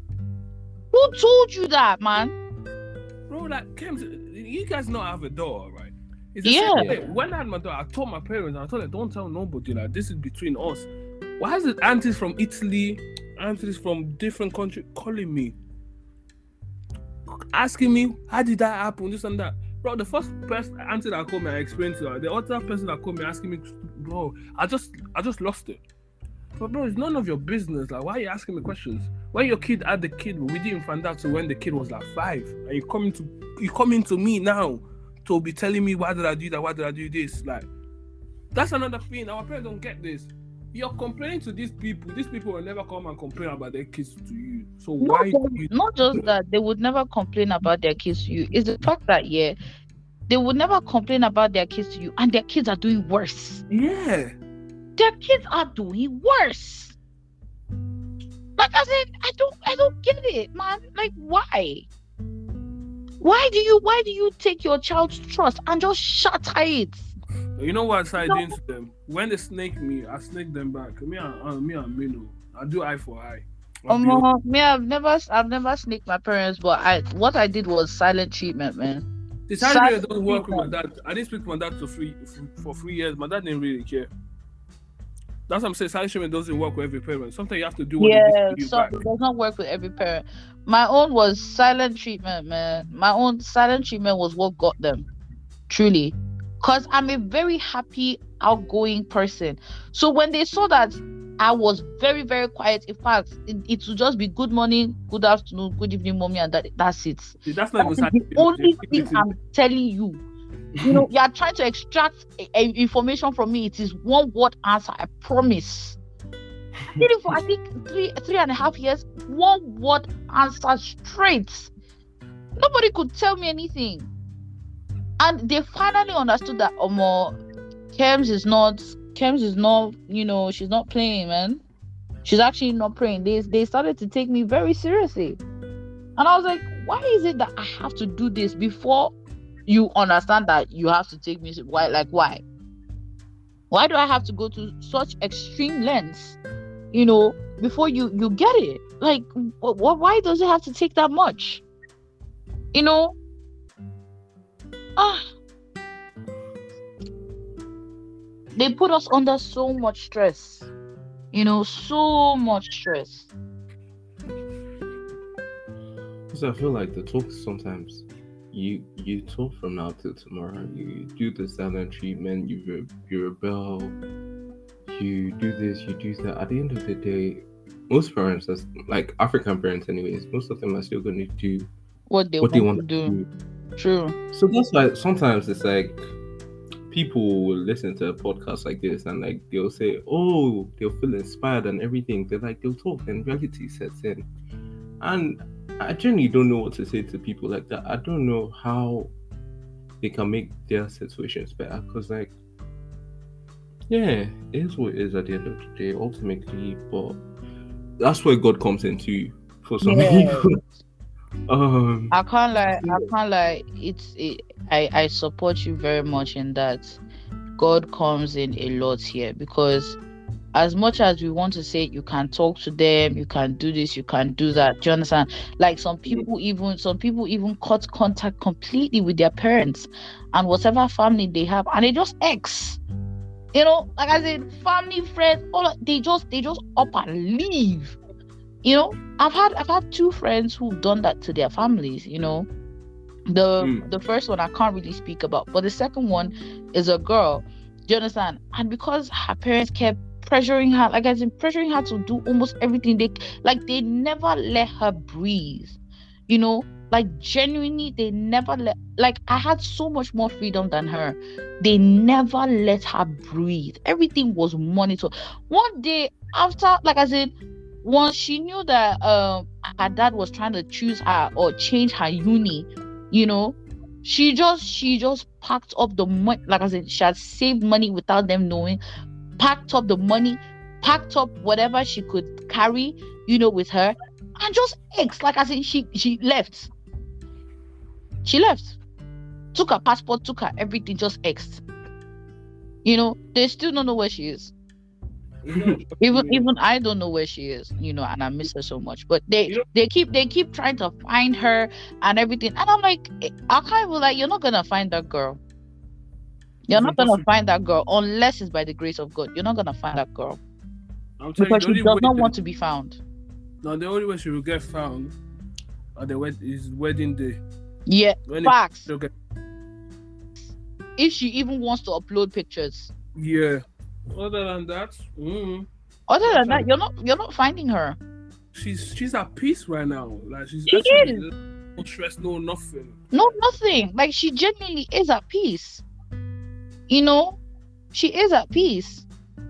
[SPEAKER 1] Who told you that, man?
[SPEAKER 2] Bro, like, Kems, you guys know I have a daughter, right? It's the
[SPEAKER 1] Yeah.
[SPEAKER 2] same thing. When I had my daughter, I told my parents, I told them, don't tell nobody, like, this is between us. Why is it aunties from Italy, aunties from different countries calling me? Asking me, how did that happen, this and that? Bro, the first person auntie that called me, I explained to her. The other person that called me asking me, bro, I just I just lost it. But bro, it's none of your business. Like, why are you asking me questions? When your kid had the kid, we didn't find out till when the kid was like five. And you coming to you coming to me now to be telling me why did I do that? Why did I do this? Like, that's another thing. Our parents don't get this. You're complaining to these people. These people will never come and complain about their kids to you. So
[SPEAKER 1] Not,
[SPEAKER 2] why
[SPEAKER 1] just,
[SPEAKER 2] do you
[SPEAKER 1] not just that, they would never complain about their kids to you. It's the fact that, yeah, they would never complain about their kids to you, and their kids are doing worse.
[SPEAKER 2] Yeah.
[SPEAKER 1] Their kids are doing worse. Like I said, I don't I don't get it, man. Like, why? Why do you why do you take your child's trust and just shatter it?
[SPEAKER 2] You know what I started
[SPEAKER 1] No.
[SPEAKER 2] doing to them? When they snake me, I snake them back. Me and uh, me and Mino, I do eye for eye. I'll
[SPEAKER 1] Um,
[SPEAKER 2] be
[SPEAKER 1] uh, me, I've never, I've never snaked my parents, but I, what I did was silent treatment, man.
[SPEAKER 2] The silent
[SPEAKER 1] Silent
[SPEAKER 2] treatment doesn't work with my
[SPEAKER 1] treatment.
[SPEAKER 2] dad. I didn't speak to my dad for three for three years. My dad didn't really care. That's what I'm saying. Silent treatment doesn't work with every parent. Sometimes you have to do what
[SPEAKER 1] Yeah,
[SPEAKER 2] they did to you
[SPEAKER 1] so
[SPEAKER 2] back.
[SPEAKER 1] it does not work with every parent. My own was silent treatment, man. My own silent treatment was what got them, truly, because I'm a very happy, outgoing person. So when they saw that I was very, very quiet, in fact, it, it would just be good morning, good afternoon, good evening, mommy, and that, that's it.
[SPEAKER 2] See, that's not
[SPEAKER 1] That
[SPEAKER 2] even
[SPEAKER 1] is
[SPEAKER 2] silent
[SPEAKER 1] the
[SPEAKER 2] treatment.
[SPEAKER 1] only
[SPEAKER 2] They keep
[SPEAKER 1] thing
[SPEAKER 2] it in-
[SPEAKER 1] I'm telling you. You know, you are trying to extract a, a information from me. It is one word answer. I promise. I did it for I think three three and a half years. One word answer straight. Nobody could tell me anything. And they finally understood that Omo, Kems is not Kems is not, you know, she's not playing, man. She's actually not playing. They they started to take me very seriously. And I was like, why is it that I have to do this before you understand that you have to take me? Why, like, why? Why do I have to go to such extreme lengths, you know, before you you get it? Like, wh- wh- why does it have to take that much? You know? Ah, they put us under so much stress. You know, so much stress.
[SPEAKER 3] Because I feel like the talk sometimes you you talk from now till tomorrow. You do the silent treatment. You re- you rebel. You do this. You do that. At the end of the day, most parents, as like African parents, anyways, most of them are still going to do
[SPEAKER 1] What they,
[SPEAKER 3] what they
[SPEAKER 1] want,
[SPEAKER 3] want
[SPEAKER 1] to do.
[SPEAKER 3] do.
[SPEAKER 1] True.
[SPEAKER 3] So that's why sometimes it's like people will listen to a podcast like this and like they'll say, oh, they'll feel inspired and everything. They're like they'll talk and reality sets in. And I genuinely don't know what to say to people like that. I don't know how they can make their situations better because like yeah, it is what it is at the end of the day, ultimately, but that's where God comes into for some
[SPEAKER 1] Yeah.
[SPEAKER 3] people. Um
[SPEAKER 1] I can't lie. I can't lie. It's it, I I support you very much in that. God comes in a lot here because as much as we want to say you can talk to them, you can do this, you can do that. Do you understand? Like some people even some people even cut contact completely with their parents and whatever family they have, and they just X. You know, like I said, family, friends, all of- they just they just up and leave. You know, I've had I've had two friends who've done that to their families. You know, the
[SPEAKER 3] Mm.
[SPEAKER 1] the first one I can't really speak about, but the second one is a girl. Do you understand? And because her parents kept pressuring her, like I said, pressuring her to do almost everything, they like they never let her breathe. You know, like genuinely, they never let. Like I had so much more freedom than her. They never let her breathe. Everything was monitored. One day after, like I said, once she knew that um her dad was trying to choose her or change her uni, you know, she just she just packed up the money. Like I said, she had saved money without them knowing. Packed up the money, packed up whatever she could carry, you know, with her, and just X. Like I said, she she left. She left. Took her passport, took her everything, just X. You know, they still don't know where she is. Even even I don't know where she is, you know, and I miss her so much. But they
[SPEAKER 2] You know-
[SPEAKER 1] they keep they keep trying to find her and everything, and I'm like, I can't even like, you're not gonna find that girl. You're
[SPEAKER 2] It's
[SPEAKER 1] not gonna
[SPEAKER 2] impossible.
[SPEAKER 1] find that girl unless it's by the grace of God. You're not gonna find that girl
[SPEAKER 2] I'm telling you,
[SPEAKER 1] because
[SPEAKER 2] the
[SPEAKER 1] she
[SPEAKER 2] only
[SPEAKER 1] does
[SPEAKER 2] way
[SPEAKER 1] not
[SPEAKER 2] that-
[SPEAKER 1] want to be found.
[SPEAKER 2] Now the only way she will get found at the wed- is wedding day.
[SPEAKER 1] Yeah,
[SPEAKER 2] When it-
[SPEAKER 1] facts.
[SPEAKER 2] she'll get-
[SPEAKER 1] If she even wants to upload pictures.
[SPEAKER 2] yeah. Other than that, mm,
[SPEAKER 1] Other
[SPEAKER 2] Yeah,
[SPEAKER 1] than that,
[SPEAKER 2] fam.
[SPEAKER 1] you're not you're not finding her.
[SPEAKER 2] she's she's at peace right now. Like she's
[SPEAKER 1] She
[SPEAKER 2] actually
[SPEAKER 1] is.
[SPEAKER 2] no stress, no nothing.
[SPEAKER 1] No, nothing. Like she genuinely is at peace. You know, she is at peace.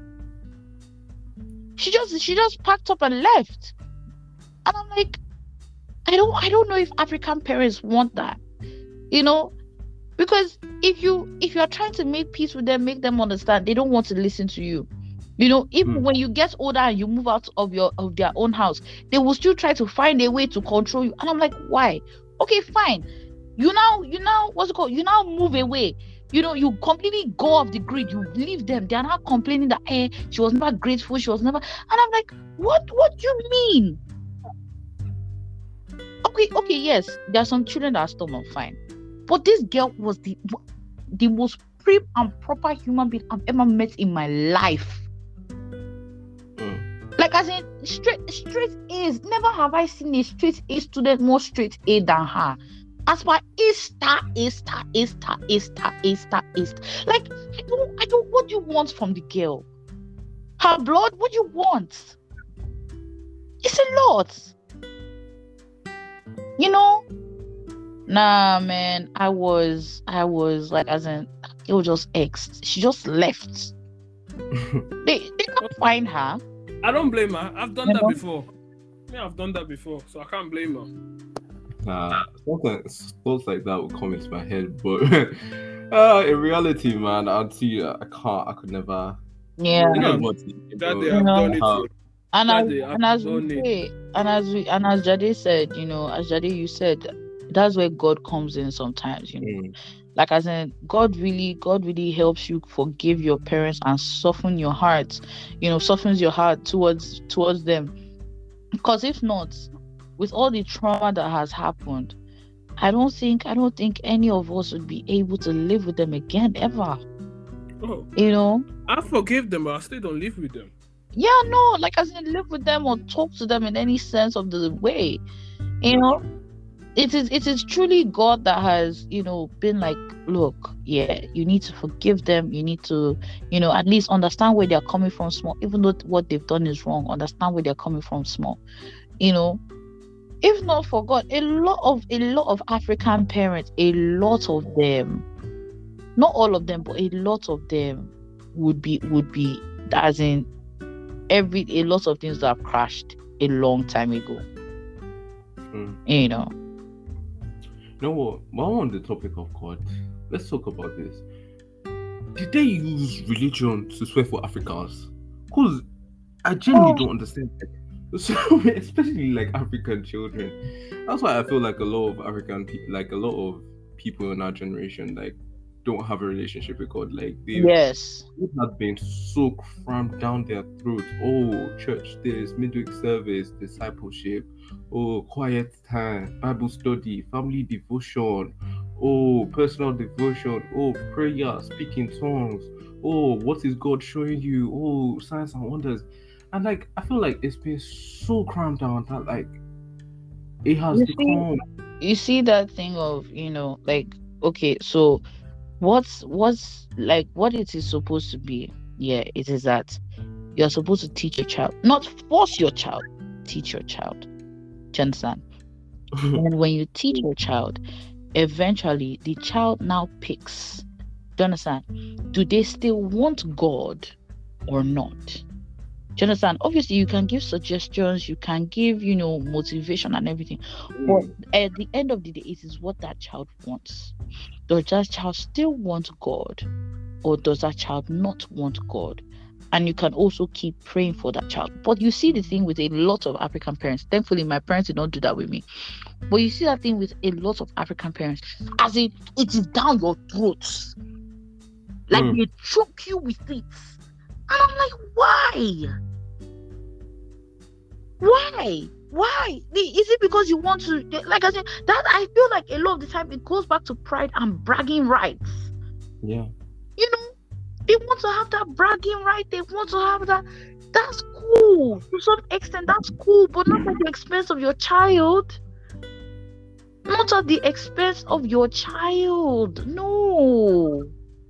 [SPEAKER 1] She just she just packed up and left. And I'm like, I don't I don't know if African parents want that. You know? Because if you if you're trying to make peace with them, make them understand, they don't want to listen to you. You know, even
[SPEAKER 3] Hmm.
[SPEAKER 1] when you get older and you move out of your of their own house, they will still try to find a way to control you. And I'm like, why? Okay, fine. You now, you now, what's it called? You now move away. You know, you completely go off the grid. You leave them. They are now complaining that, hey, she was never grateful. She was never. And I'm like, what? What do you mean? Okay, okay, yes, there are some children that are still not fine, but this girl was the the most prim and proper human being I've ever met in my life.
[SPEAKER 3] Mm.
[SPEAKER 1] Like, as in straight straight A's. Never have I seen a straight A student more straight A than her. As for A star, A star, A star, A star, A star, A star. Like, I don't, I don't. What do you want from the girl? Her blood? What do you want? It's a lot. You know? Nah, man. I was, I was like, as in, it was just X. She just left. They, they can't find her.
[SPEAKER 2] I don't blame her. I've done
[SPEAKER 1] You
[SPEAKER 2] that
[SPEAKER 1] know?
[SPEAKER 2] before. Me, I've done that before, so I can't blame her.
[SPEAKER 3] Nah, thoughts, thoughts like that would come into my head, but uh, in reality, man, I'll tell you, I can't, I could never.
[SPEAKER 1] Yeah.
[SPEAKER 2] You know,
[SPEAKER 3] Anybody, you
[SPEAKER 2] That
[SPEAKER 3] know,
[SPEAKER 2] day I've
[SPEAKER 1] know,
[SPEAKER 2] done it.
[SPEAKER 3] how-
[SPEAKER 2] too.
[SPEAKER 1] And
[SPEAKER 2] That
[SPEAKER 1] as,
[SPEAKER 2] day I've
[SPEAKER 1] and as
[SPEAKER 2] done
[SPEAKER 1] we
[SPEAKER 2] it.
[SPEAKER 1] say, and as we and as Jade said, you know, as Jade you said, that's where God comes in sometimes, you know.
[SPEAKER 3] Mm.
[SPEAKER 1] Like, as in, God really, God really helps you forgive your parents and soften your heart, you know, softens your heart towards towards them. Because if not, with all the trauma that has happened, I don't think I don't think any of us would be able to live with them again ever.
[SPEAKER 2] Oh,
[SPEAKER 1] You know?
[SPEAKER 2] I forgive them, but I still don't live with them.
[SPEAKER 1] Yeah, no, like, as in, live with them or talk to them in any sense of the way. You know? It is it is truly God that has, you know, been like, look, yeah, you need to forgive them. You need to, you know, at least understand where they're coming from small, even though what they've done is wrong, understand where they're coming from small. You know? If not for God, a lot of a lot of African parents, a lot of them, not all of them, but a lot of them would be would be as in every a lot of things that have crashed a long time ago.
[SPEAKER 3] Mm.
[SPEAKER 1] You know.
[SPEAKER 3] You know what? While on the topic of God, let's talk about this. Did they use religion to swear for Africans? Because I genuinely
[SPEAKER 1] Oh.
[SPEAKER 3] don't understand that. So, especially like African children. That's why I feel like a lot of African people, like a lot of people in our generation, like don't have a relationship with God. Like they
[SPEAKER 1] Yes.
[SPEAKER 3] have been so crammed down their throats. Oh, church this, midweek service, discipleship, oh, quiet time, Bible study, family devotion, oh, personal devotion, oh, prayer, speaking tongues, oh, what is God showing you? Oh, signs and wonders. And like I feel like it's been so crammed down that like it has
[SPEAKER 1] You see-
[SPEAKER 3] become
[SPEAKER 1] You see that thing of, you know, like, okay, so what's what's like what it is supposed to be? Yeah, it is that you're supposed to teach your child, not force your child, teach your child. Do you understand? And when you teach your child, eventually the child now picks. Do you understand? Do they still want God or not? Do you understand? Obviously, you can give suggestions, you can give, you know, motivation and everything. But at the end of the day, it is what that child wants. Does that child still want God, or does that child not want God? And you can also keep praying for that child. But you see the thing with a lot of African parents. Thankfully, my parents did not do that with me. But you see that thing with a lot of African parents, as in it is down your throats, like
[SPEAKER 3] Mm.
[SPEAKER 1] they choke you with it. And I'm like, why? Why? Why? The- Is it because you want to, like I said, that I feel like a lot of the time it goes back to pride and bragging rights.
[SPEAKER 3] yeah.
[SPEAKER 1] You know, they want to have that bragging right. They want to have that. That's cool. To some extent, that's cool, but not at the expense of your child. Not at the expense of your child. No.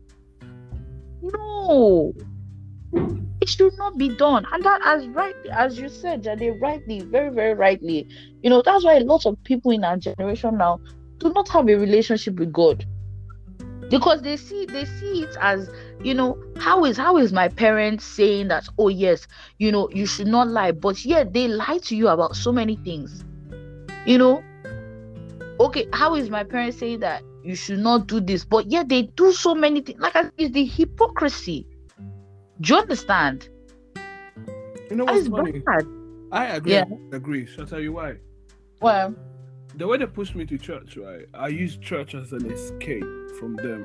[SPEAKER 1] No. It should not be done. And that, as right as you said, Jade, rightly, very, very rightly, you know, that's why a lot of people in our generation now do not have a relationship with God. Because they see they see it as, you know, how is how is my parents saying that, oh yes, you know, you should not lie, but yet they lie to you about so many things. You know, okay, how is my parents saying that you should not do this, but yet they do so many things? Like, it's the hypocrisy. Do you understand?
[SPEAKER 2] You know
[SPEAKER 1] That
[SPEAKER 2] what's
[SPEAKER 1] is
[SPEAKER 2] funny?
[SPEAKER 1] bad.
[SPEAKER 2] I agree.
[SPEAKER 1] Yeah.
[SPEAKER 2] I agree. Shall I tell you why?
[SPEAKER 1] Well,
[SPEAKER 2] the way they pushed me to church, right? I use church as an escape from them.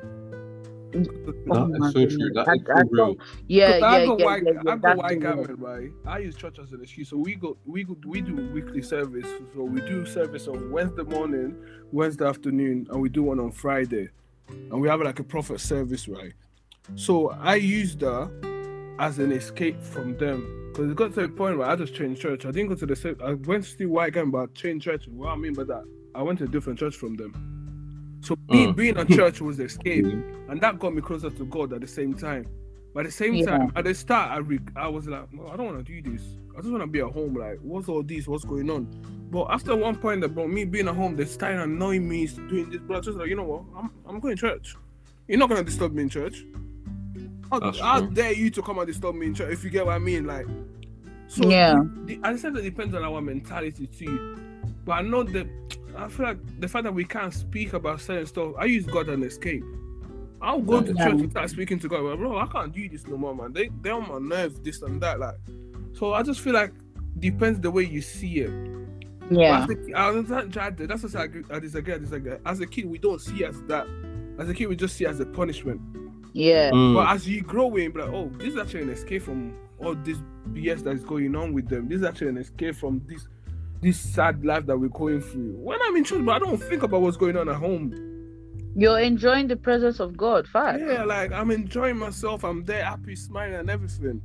[SPEAKER 1] Oh
[SPEAKER 3] That
[SPEAKER 1] my
[SPEAKER 3] is so true.
[SPEAKER 1] goodness.
[SPEAKER 3] That
[SPEAKER 1] I,
[SPEAKER 3] is
[SPEAKER 1] I
[SPEAKER 3] so real.
[SPEAKER 1] thought, yeah,
[SPEAKER 2] Because I
[SPEAKER 1] yeah,
[SPEAKER 2] go
[SPEAKER 1] yeah,
[SPEAKER 2] white,
[SPEAKER 1] yeah, yeah.
[SPEAKER 2] I go
[SPEAKER 1] That's
[SPEAKER 2] white
[SPEAKER 1] the word.
[SPEAKER 2] garment, right? I use church as an excuse. So we go, we go, we do weekly service. So we do service on Wednesday morning, Wednesday afternoon, and we do one on Friday, and we have like a prophet service, right? So I use that as an escape from them, because it got to a point where I just changed church. I didn't go to the same. I went to still white garment, but I changed church. What I mean by that, I went to a different church from them. So me
[SPEAKER 3] Mm.
[SPEAKER 2] being at church was the escape, and that got me closer to God at the same time. But at the same
[SPEAKER 1] Yeah.
[SPEAKER 2] time, at the start, I re- I was like, no, I don't want to do this. I just want to be at home. Like, what's all this? What's going on? But after one point, about me being at home, they started annoying me doing this. But I was just like, you know what? I'm I'm going to church. You're not gonna disturb me in church. How,
[SPEAKER 3] That's
[SPEAKER 2] how
[SPEAKER 3] true.
[SPEAKER 2] dare you to come and disturb me in church? If you get what I mean, like. So
[SPEAKER 1] Yeah.
[SPEAKER 2] the, I said it depends on our mentality too. But I know that I feel like the fact that we can't speak about certain stuff, I use God as an escape. I'll go to
[SPEAKER 3] Yeah.
[SPEAKER 2] church and start speaking to God. But bro, I can't do this no more, man. They they're on my nerves, this and that. Like, so I just feel like depends the way you see it.
[SPEAKER 1] Yeah.
[SPEAKER 2] But as a, I understand Jad, that's what I, agree, I disagree. I disagree. As a kid, we don't see it as that. As a kid, we just see it as a punishment.
[SPEAKER 1] Yeah.
[SPEAKER 3] Mm.
[SPEAKER 2] But as you grow in, like, oh, this is actually an escape from all this B S that is going on with them. This is actually an escape from this this sad life that we're going through. When I'm in church, but I don't think about what's going on at home.
[SPEAKER 1] You're enjoying the presence of God. Fact.
[SPEAKER 2] Yeah, like I'm enjoying myself. I'm there, happy, smiling, and everything.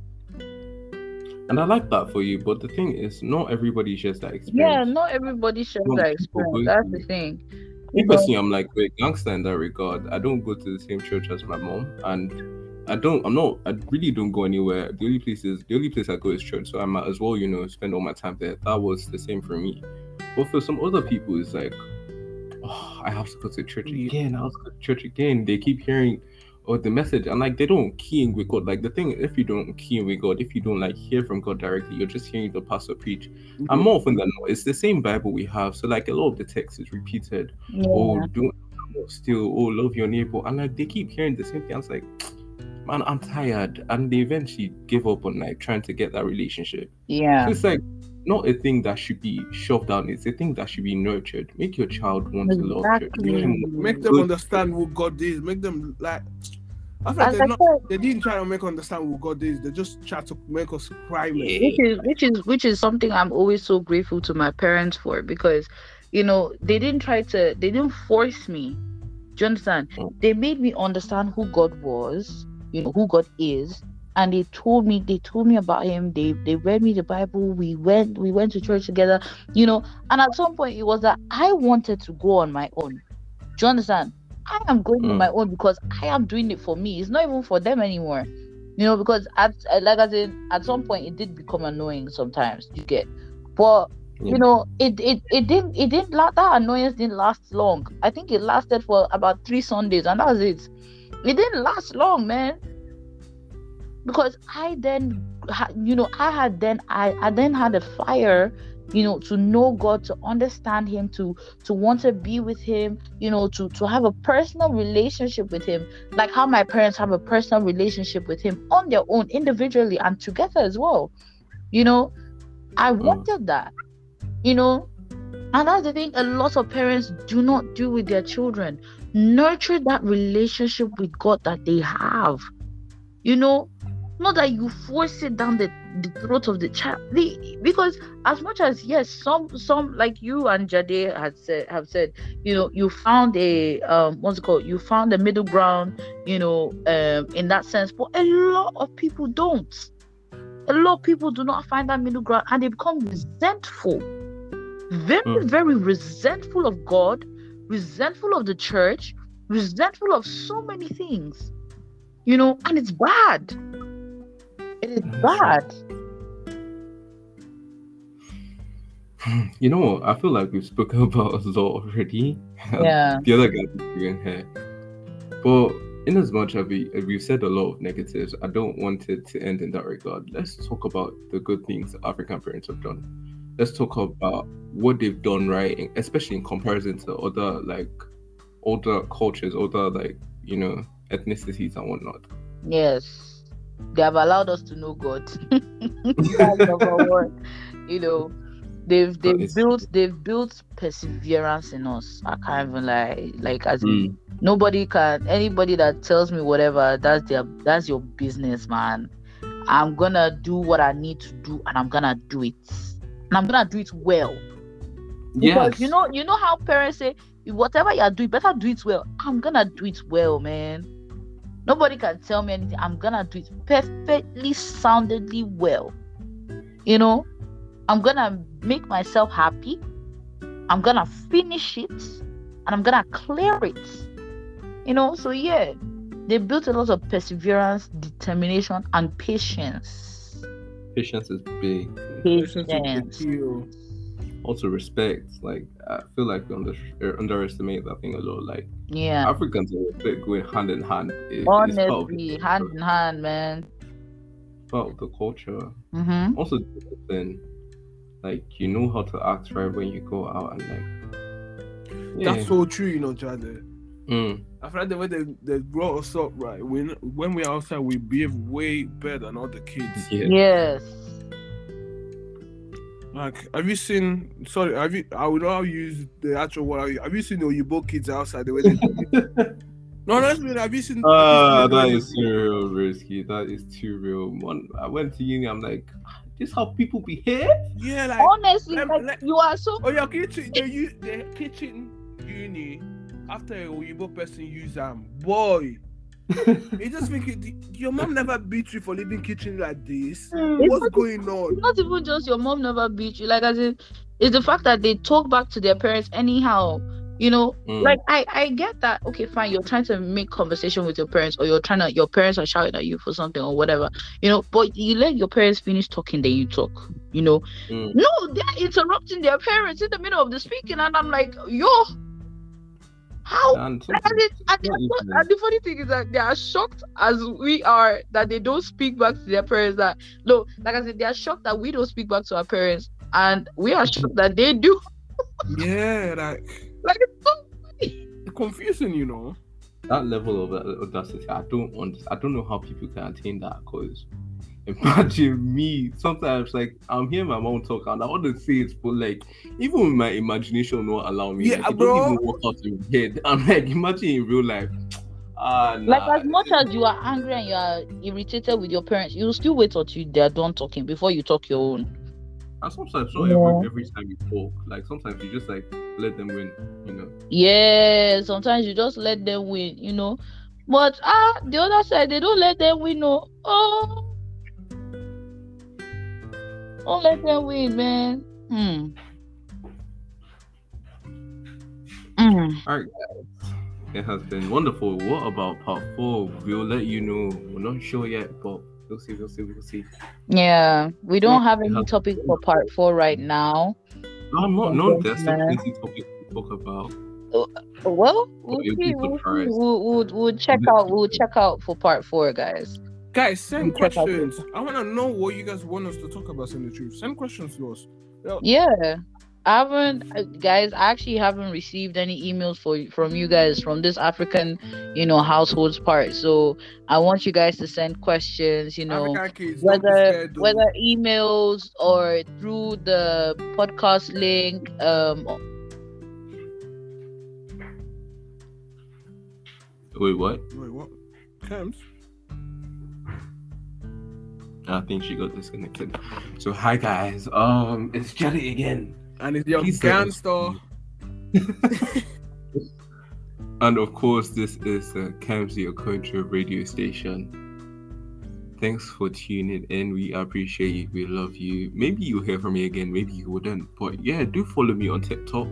[SPEAKER 3] And I like that for you, but the thing is, not everybody shares that
[SPEAKER 1] Yeah,
[SPEAKER 3] experience.
[SPEAKER 1] not everybody shares
[SPEAKER 3] Some
[SPEAKER 1] that
[SPEAKER 3] people
[SPEAKER 1] experience.
[SPEAKER 3] go
[SPEAKER 1] That's
[SPEAKER 3] through
[SPEAKER 1] the thing.
[SPEAKER 3] Me
[SPEAKER 1] You know,
[SPEAKER 3] personally, I'm like a gangster in that regard. I don't go to the same church as my mom, and I don't. I'm not. I really don't go anywhere. The only place is the only place I go is church. So I might as well, you know, spend all my time there. That was the same for me. But for some other people, it's like, oh, I have to go to church
[SPEAKER 2] Yeah.
[SPEAKER 3] again. I have to go to church again. They keep hearing, oh, the message, and like they don't key in with God. Like the thing, if you don't key in with God, if you don't like hear from God directly, you're just hearing the pastor preach. And more often than not, it's the same Bible we have. So like a lot of the text is repeated. Oh,
[SPEAKER 1] yeah.
[SPEAKER 3] don't steal. Oh, love your neighbor. And like they keep hearing the same thing. I was like, man, I'm tired. And they eventually give up on like trying to get that relationship.
[SPEAKER 1] Yeah.
[SPEAKER 3] So it's like not a thing that should be shoved down. It's a thing that should be nurtured. Make your child want to love church. Make
[SPEAKER 1] Exactly.
[SPEAKER 3] them
[SPEAKER 2] Make them understand who God is. Make them like. I feel like
[SPEAKER 1] As
[SPEAKER 2] they're
[SPEAKER 1] I
[SPEAKER 2] not,
[SPEAKER 1] said,
[SPEAKER 2] they didn't try to make us understand who God is. They just try to make us cry. Man.
[SPEAKER 1] which is which is which is something I'm always so grateful to my parents for, because you know they didn't try to they didn't force me. Do you understand? They made me understand who God was, you know, who God is, and they told me they told me about him. They they read me the Bible. We went we went to church together, you know, and at some point it was that I wanted to go on my own. Do you understand? I am going on
[SPEAKER 3] Mm.
[SPEAKER 1] my own because I am doing it for me. It's not even for them anymore. You know, because at like I said, at some point it did become annoying sometimes, you get. But
[SPEAKER 3] Yeah.
[SPEAKER 1] you know, it it it didn't it didn't la- that annoyance didn't last long. I think it lasted for about three Sundays, and that was it. It didn't last long, man. Because I then ha- you know, I had then I, I then had a fire, you know, to know God, to understand him, to to want to be with him, you know, to to have a personal relationship with him, like how my parents have a personal relationship with him on their own, individually and together as well. You know, I wanted that, you know, and that's the thing a lot of parents do not do with their children. Nurture that relationship with God that they have, you know, not that you force it down the, the throat of the child. The, because as much as yes, some some like you and Jade had said have said, you know, you found a um what's it called? You found a middle ground, you know, um in that sense. But a lot of people don't. A lot of people do not find that middle ground, and they become resentful, very
[SPEAKER 3] Mm.
[SPEAKER 1] very resentful of God, resentful of the church, resentful of so many things, you know, and it's bad. It is
[SPEAKER 3] That's
[SPEAKER 1] bad.
[SPEAKER 3] You know what? I feel like we've spoken about a lot already.
[SPEAKER 1] Yeah.
[SPEAKER 3] The other guy is doing here. But in as much as we, as we've said a lot of negatives, I don't want it to end in that regard. Let's talk about the good things African parents have done. Let's talk about what they've done right, in- especially in comparison to other like other cultures, other like, you know, ethnicities and whatnot.
[SPEAKER 1] Yes. They have allowed us to know God. That's number one. You know, they've
[SPEAKER 3] That
[SPEAKER 1] they've
[SPEAKER 3] is-
[SPEAKER 1] built they've built perseverance in us. I can't even lie. Like as in,
[SPEAKER 3] Mm.
[SPEAKER 1] nobody can anybody that tells me whatever, that's their that's your business, man. I'm gonna do what I need to do and I'm gonna do it. And I'm gonna do it well. Because
[SPEAKER 3] Yes.
[SPEAKER 1] you know, you know how parents say, whatever you are doing, better do it well. I'm gonna do it well, man. Nobody can tell me anything. I'm gonna do it perfectly soundedly well. You know, I'm gonna make myself happy. I'm gonna finish it, and I'm gonna clear it. You know, so yeah, they built a lot of perseverance, determination, and patience.
[SPEAKER 3] Patience is big.
[SPEAKER 2] Patience is the
[SPEAKER 1] Patience.
[SPEAKER 2] key, oh.
[SPEAKER 3] Also respect. Like I feel like we under, er, underestimate that thing a lot. Like
[SPEAKER 1] Yeah,
[SPEAKER 3] Africans and respect going hand in hand. It- it's part of
[SPEAKER 1] honestly,
[SPEAKER 3] the,
[SPEAKER 1] hand in hand, man.
[SPEAKER 3] part of the culture.
[SPEAKER 1] Mm-hmm.
[SPEAKER 3] Also, discipline. Like you know how to act right when you go out and like. Yeah.
[SPEAKER 2] That's so true, you know, Jade.
[SPEAKER 3] Mm.
[SPEAKER 2] I feel like the way they, they brought us up, right? When when we're outside, we behave way better than all the kids.
[SPEAKER 3] Yeah.
[SPEAKER 1] Yes.
[SPEAKER 2] Like, have you seen? Sorry, have you? I would not use the actual word. Have you seen the Oyibo kids outside the way they do it? No, honestly, have you seen?
[SPEAKER 3] Ah,
[SPEAKER 2] have you
[SPEAKER 3] that
[SPEAKER 2] seen
[SPEAKER 3] is too real, risky. That is too real. One, I went to uni. I'm like, this how people behave.
[SPEAKER 2] Yeah, like
[SPEAKER 1] Honestly,
[SPEAKER 2] let-
[SPEAKER 1] like,
[SPEAKER 2] let-
[SPEAKER 1] you are so
[SPEAKER 2] oh yeah, kitchen. They use the kitchen uni after a Oyibo person use them. Boy, you just think it, your mom never beat you for leaving kitchen like this. What's going on?
[SPEAKER 1] it's not even just your mom never beat you. Like as in, it's the fact that they talk back to their parents anyhow. You know,
[SPEAKER 3] Mm.
[SPEAKER 1] like I I get that. Okay, fine. You're trying to make conversation with your parents, or you're trying to your parents are shouting at you for something or whatever. You know, but you let your parents finish talking, then you talk. You know,
[SPEAKER 3] Mm.
[SPEAKER 1] no, they're interrupting their parents in the middle of the speaking, and I'm like, yo, how?
[SPEAKER 3] And
[SPEAKER 1] And,
[SPEAKER 3] sometimes
[SPEAKER 1] it, and,
[SPEAKER 3] it's not
[SPEAKER 1] the,
[SPEAKER 3] even-
[SPEAKER 1] and the funny thing is that they are shocked as we are that they don't speak back to their parents. That no, like I said, they are shocked that we don't speak back to our parents, and we are shocked that they do.
[SPEAKER 2] Yeah, like
[SPEAKER 1] Like it's so
[SPEAKER 2] it's confusing, you know.
[SPEAKER 3] that level of uh, audacity, I don't understand. I don't know how people can attain that. Cause imagine me sometimes like I'm hearing my mom talk and I want to say it, but like even with my imagination won't allow me.
[SPEAKER 2] Yeah,
[SPEAKER 3] like, it
[SPEAKER 2] bro.
[SPEAKER 3] don't even work out in my head. I'm like, imagine in real life. Ah, nah.
[SPEAKER 1] like as much as you are angry and you are irritated with your parents, you will still wait until they are done talking before you talk your own.
[SPEAKER 3] And sometimes not
[SPEAKER 1] Yeah.
[SPEAKER 3] every, every time you talk. Like sometimes you just like let them win. You know.
[SPEAKER 1] Yeah, sometimes you just let them win, you know. But ah, the other side, they don't let them win. No, oh, don't let them win, man. Hmm. Hmm.
[SPEAKER 3] All right, guys. It has been wonderful. What about part four? We'll let you know. We're not sure yet, but we'll see. We'll see. We'll see.
[SPEAKER 1] Yeah, we don't have
[SPEAKER 3] It
[SPEAKER 1] any
[SPEAKER 3] has-
[SPEAKER 1] topic for part four right now.
[SPEAKER 3] No, not no. There's still
[SPEAKER 1] Man.
[SPEAKER 3] plenty topics to talk about.
[SPEAKER 1] Well, we'll
[SPEAKER 3] you'll be
[SPEAKER 1] see. We'll, see.
[SPEAKER 3] surprised.
[SPEAKER 1] We'll, we'll, we'll check
[SPEAKER 3] You'll be
[SPEAKER 1] out. We'll
[SPEAKER 3] surprised.
[SPEAKER 1] check out for part four, guys.
[SPEAKER 2] Guys, send
[SPEAKER 1] Check out-
[SPEAKER 2] questions. I want to know what you guys want us to talk about. Send the truth. Send questions to us.
[SPEAKER 1] Yeah, I haven't, uh, guys. I actually haven't received any emails for from you guys from this African, you know, households part. So I want you guys to send questions. You know,
[SPEAKER 2] African kids, don't be
[SPEAKER 1] whether
[SPEAKER 2] scared, though.
[SPEAKER 1] whether emails or through the podcast link. Um,
[SPEAKER 3] Wait, what?
[SPEAKER 2] Wait, what? Camps?
[SPEAKER 3] I think she got disconnected. So hi guys. Um, it's Jelly again.
[SPEAKER 2] And it's your
[SPEAKER 3] Please send us-
[SPEAKER 2] gangster.
[SPEAKER 3] And of course, this is the Kamsi Culture radio station. Thanks for tuning in. We appreciate you. We love you. Maybe you'll hear from me again. Maybe you wouldn't. But yeah, do follow me on TikTok.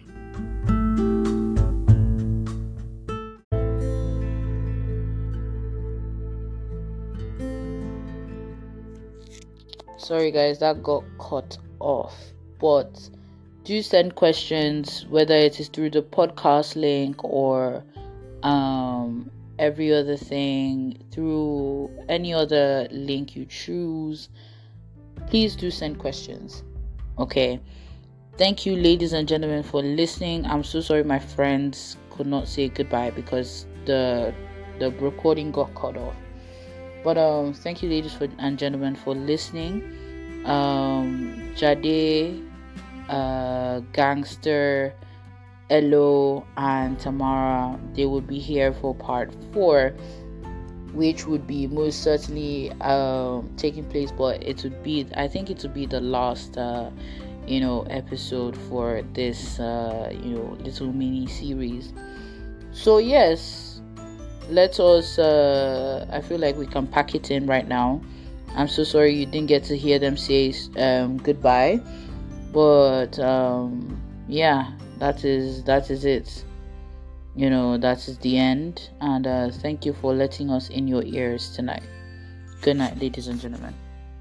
[SPEAKER 1] sorry, guys, that got cut off. But do send questions, whether it is through the podcast link or um every other thing, through any other link you choose. Please do send questions. Okay. Thank you, ladies and gentlemen, for listening. I'm so sorry my friends could not say goodbye because the the recording got cut off. But um thank you, ladies for, and gentlemen, for listening. Um Jade, uh, Gangster, Elo, and Tamara. They will be here for part four, which would be most certainly uh, taking place, but it would be, I think it would be the last uh, you know episode for this uh, you know little mini series. So yes, let us uh, I feel like we can pack it in right now. I'm so sorry you didn't get to hear them say um, goodbye, but um, yeah, that is that is it. You know, that is the end. And uh, thank you for letting us in your ears tonight. Good night, ladies and gentlemen.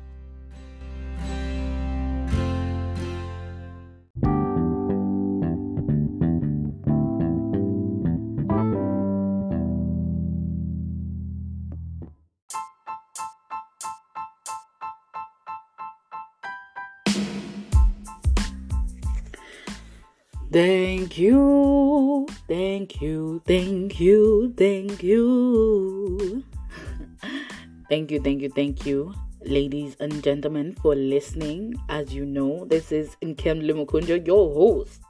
[SPEAKER 1] Thank you, thank you, thank you, thank you. Thank you, thank you, thank you, ladies and gentlemen, for listening. As you know, this is Nkem Limukunjo, your host.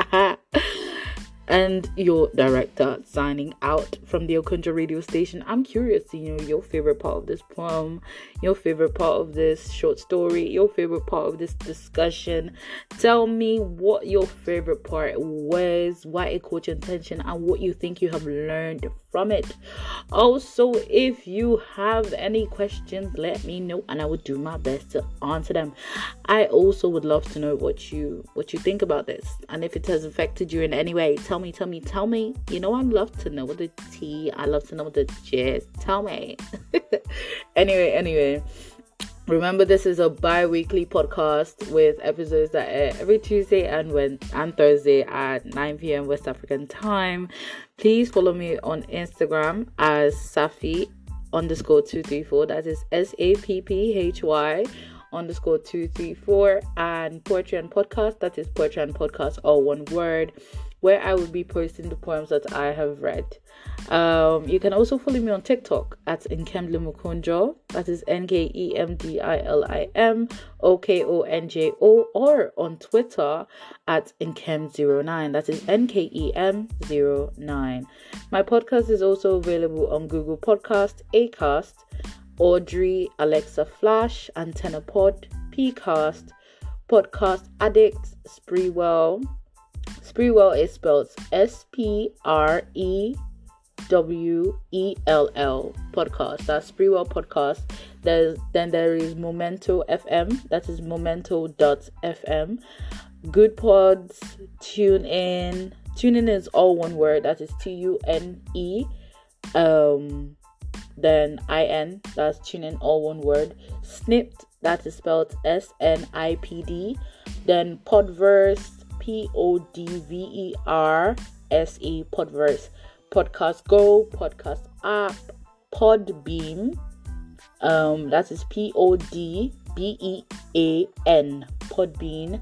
[SPEAKER 1] And your director, signing out from the Okunjo radio station. I'm curious to know your favorite part of this poem, your favorite part of this short story, your favorite part of this discussion. Tell me what your favorite part was, why it caught your attention, and what you think you have learned from it. Also, if you have any questions, let me know and I will do my best to answer them. I also would love to know what you what you think about this, and if it has affected you in any way. Tell me, tell me, tell me. You know, I love to know the tea. I love to know the gist. Tell me. anyway, anyway. Remember, this is a bi-weekly podcast with episodes that air every Tuesday and when and Thursday at nine p.m. West African time. Please follow me on Instagram as Safi underscore two three four. That is S A P P H Y underscore two three four, and Poetry and Podcast. That is Poetry and Podcast, all one word, where I will be posting the poems that I have read. Um, you can also follow me on TikTok at Nkem Limukunjo. That is N K E M D I L I M O K O N J O, or on Twitter at Nkem zero nine. That is N K E M zero nine. My podcast is also available on Google Podcast, Acast, Audrey, Alexa Flash, Antenna Pod, Pcast, Podcast Addict, Spreewell. Spreewell is spelled S P R E W E L L podcast. That's Spreewell podcast. There's then there is Momento F M. That is momento dot f m. Good Pods, Tune In. Tune In is all one word. That is T U N E. Um, then I N. That's Tune In, all one word. Snipped. That is spelled S N I P D. Then Podverse. P O D V E R S E, Podverse. Podcast Go, Podcast App, Podbean. Um, that is P O D B E A N, Podbean.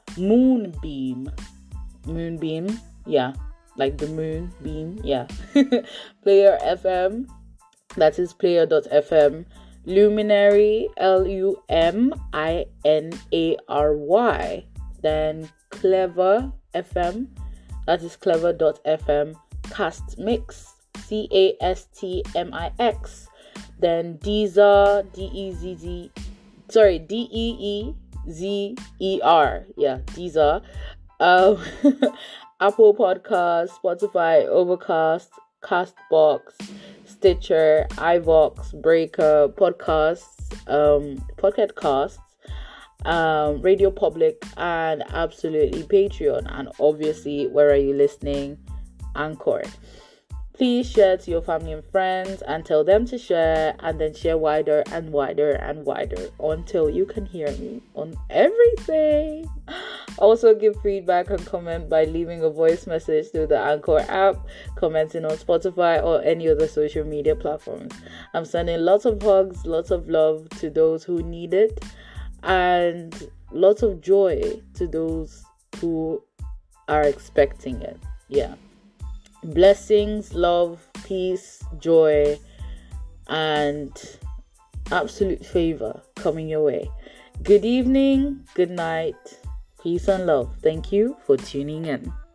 [SPEAKER 1] Moonbeam, Moonbeam, yeah, like the moon beam, yeah. Player F M, that is player dot f m. Luminary, L U M I N A R Y. Then Clever F M, that is clever dot f m. Cast Mix, C A S T M I X. Then Deezer, D E Z Z, sorry, D E E Z E R, yeah, Deezer. Um, Apple Podcasts, Spotify, Overcast, Castbox, Stitcher, iVox, Breaker, Podcasts, um, Pocket Casts, um, Radio Public, and absolutely Patreon, and obviously, where are you listening? Anchor. Please share to your family and friends and tell them to share, and then share wider and wider and wider until you can hear me on everything. Also, give feedback and comment by leaving a voice message through the Anchor app, commenting on Spotify or any other social media platforms. I'm sending lots of hugs, lots of love to those who need it, and lots of joy to those who are expecting it. Yeah. Blessings, love, peace, joy, and absolute favor coming your way. Good evening, good night, peace. Peace and love. Thank you for tuning in.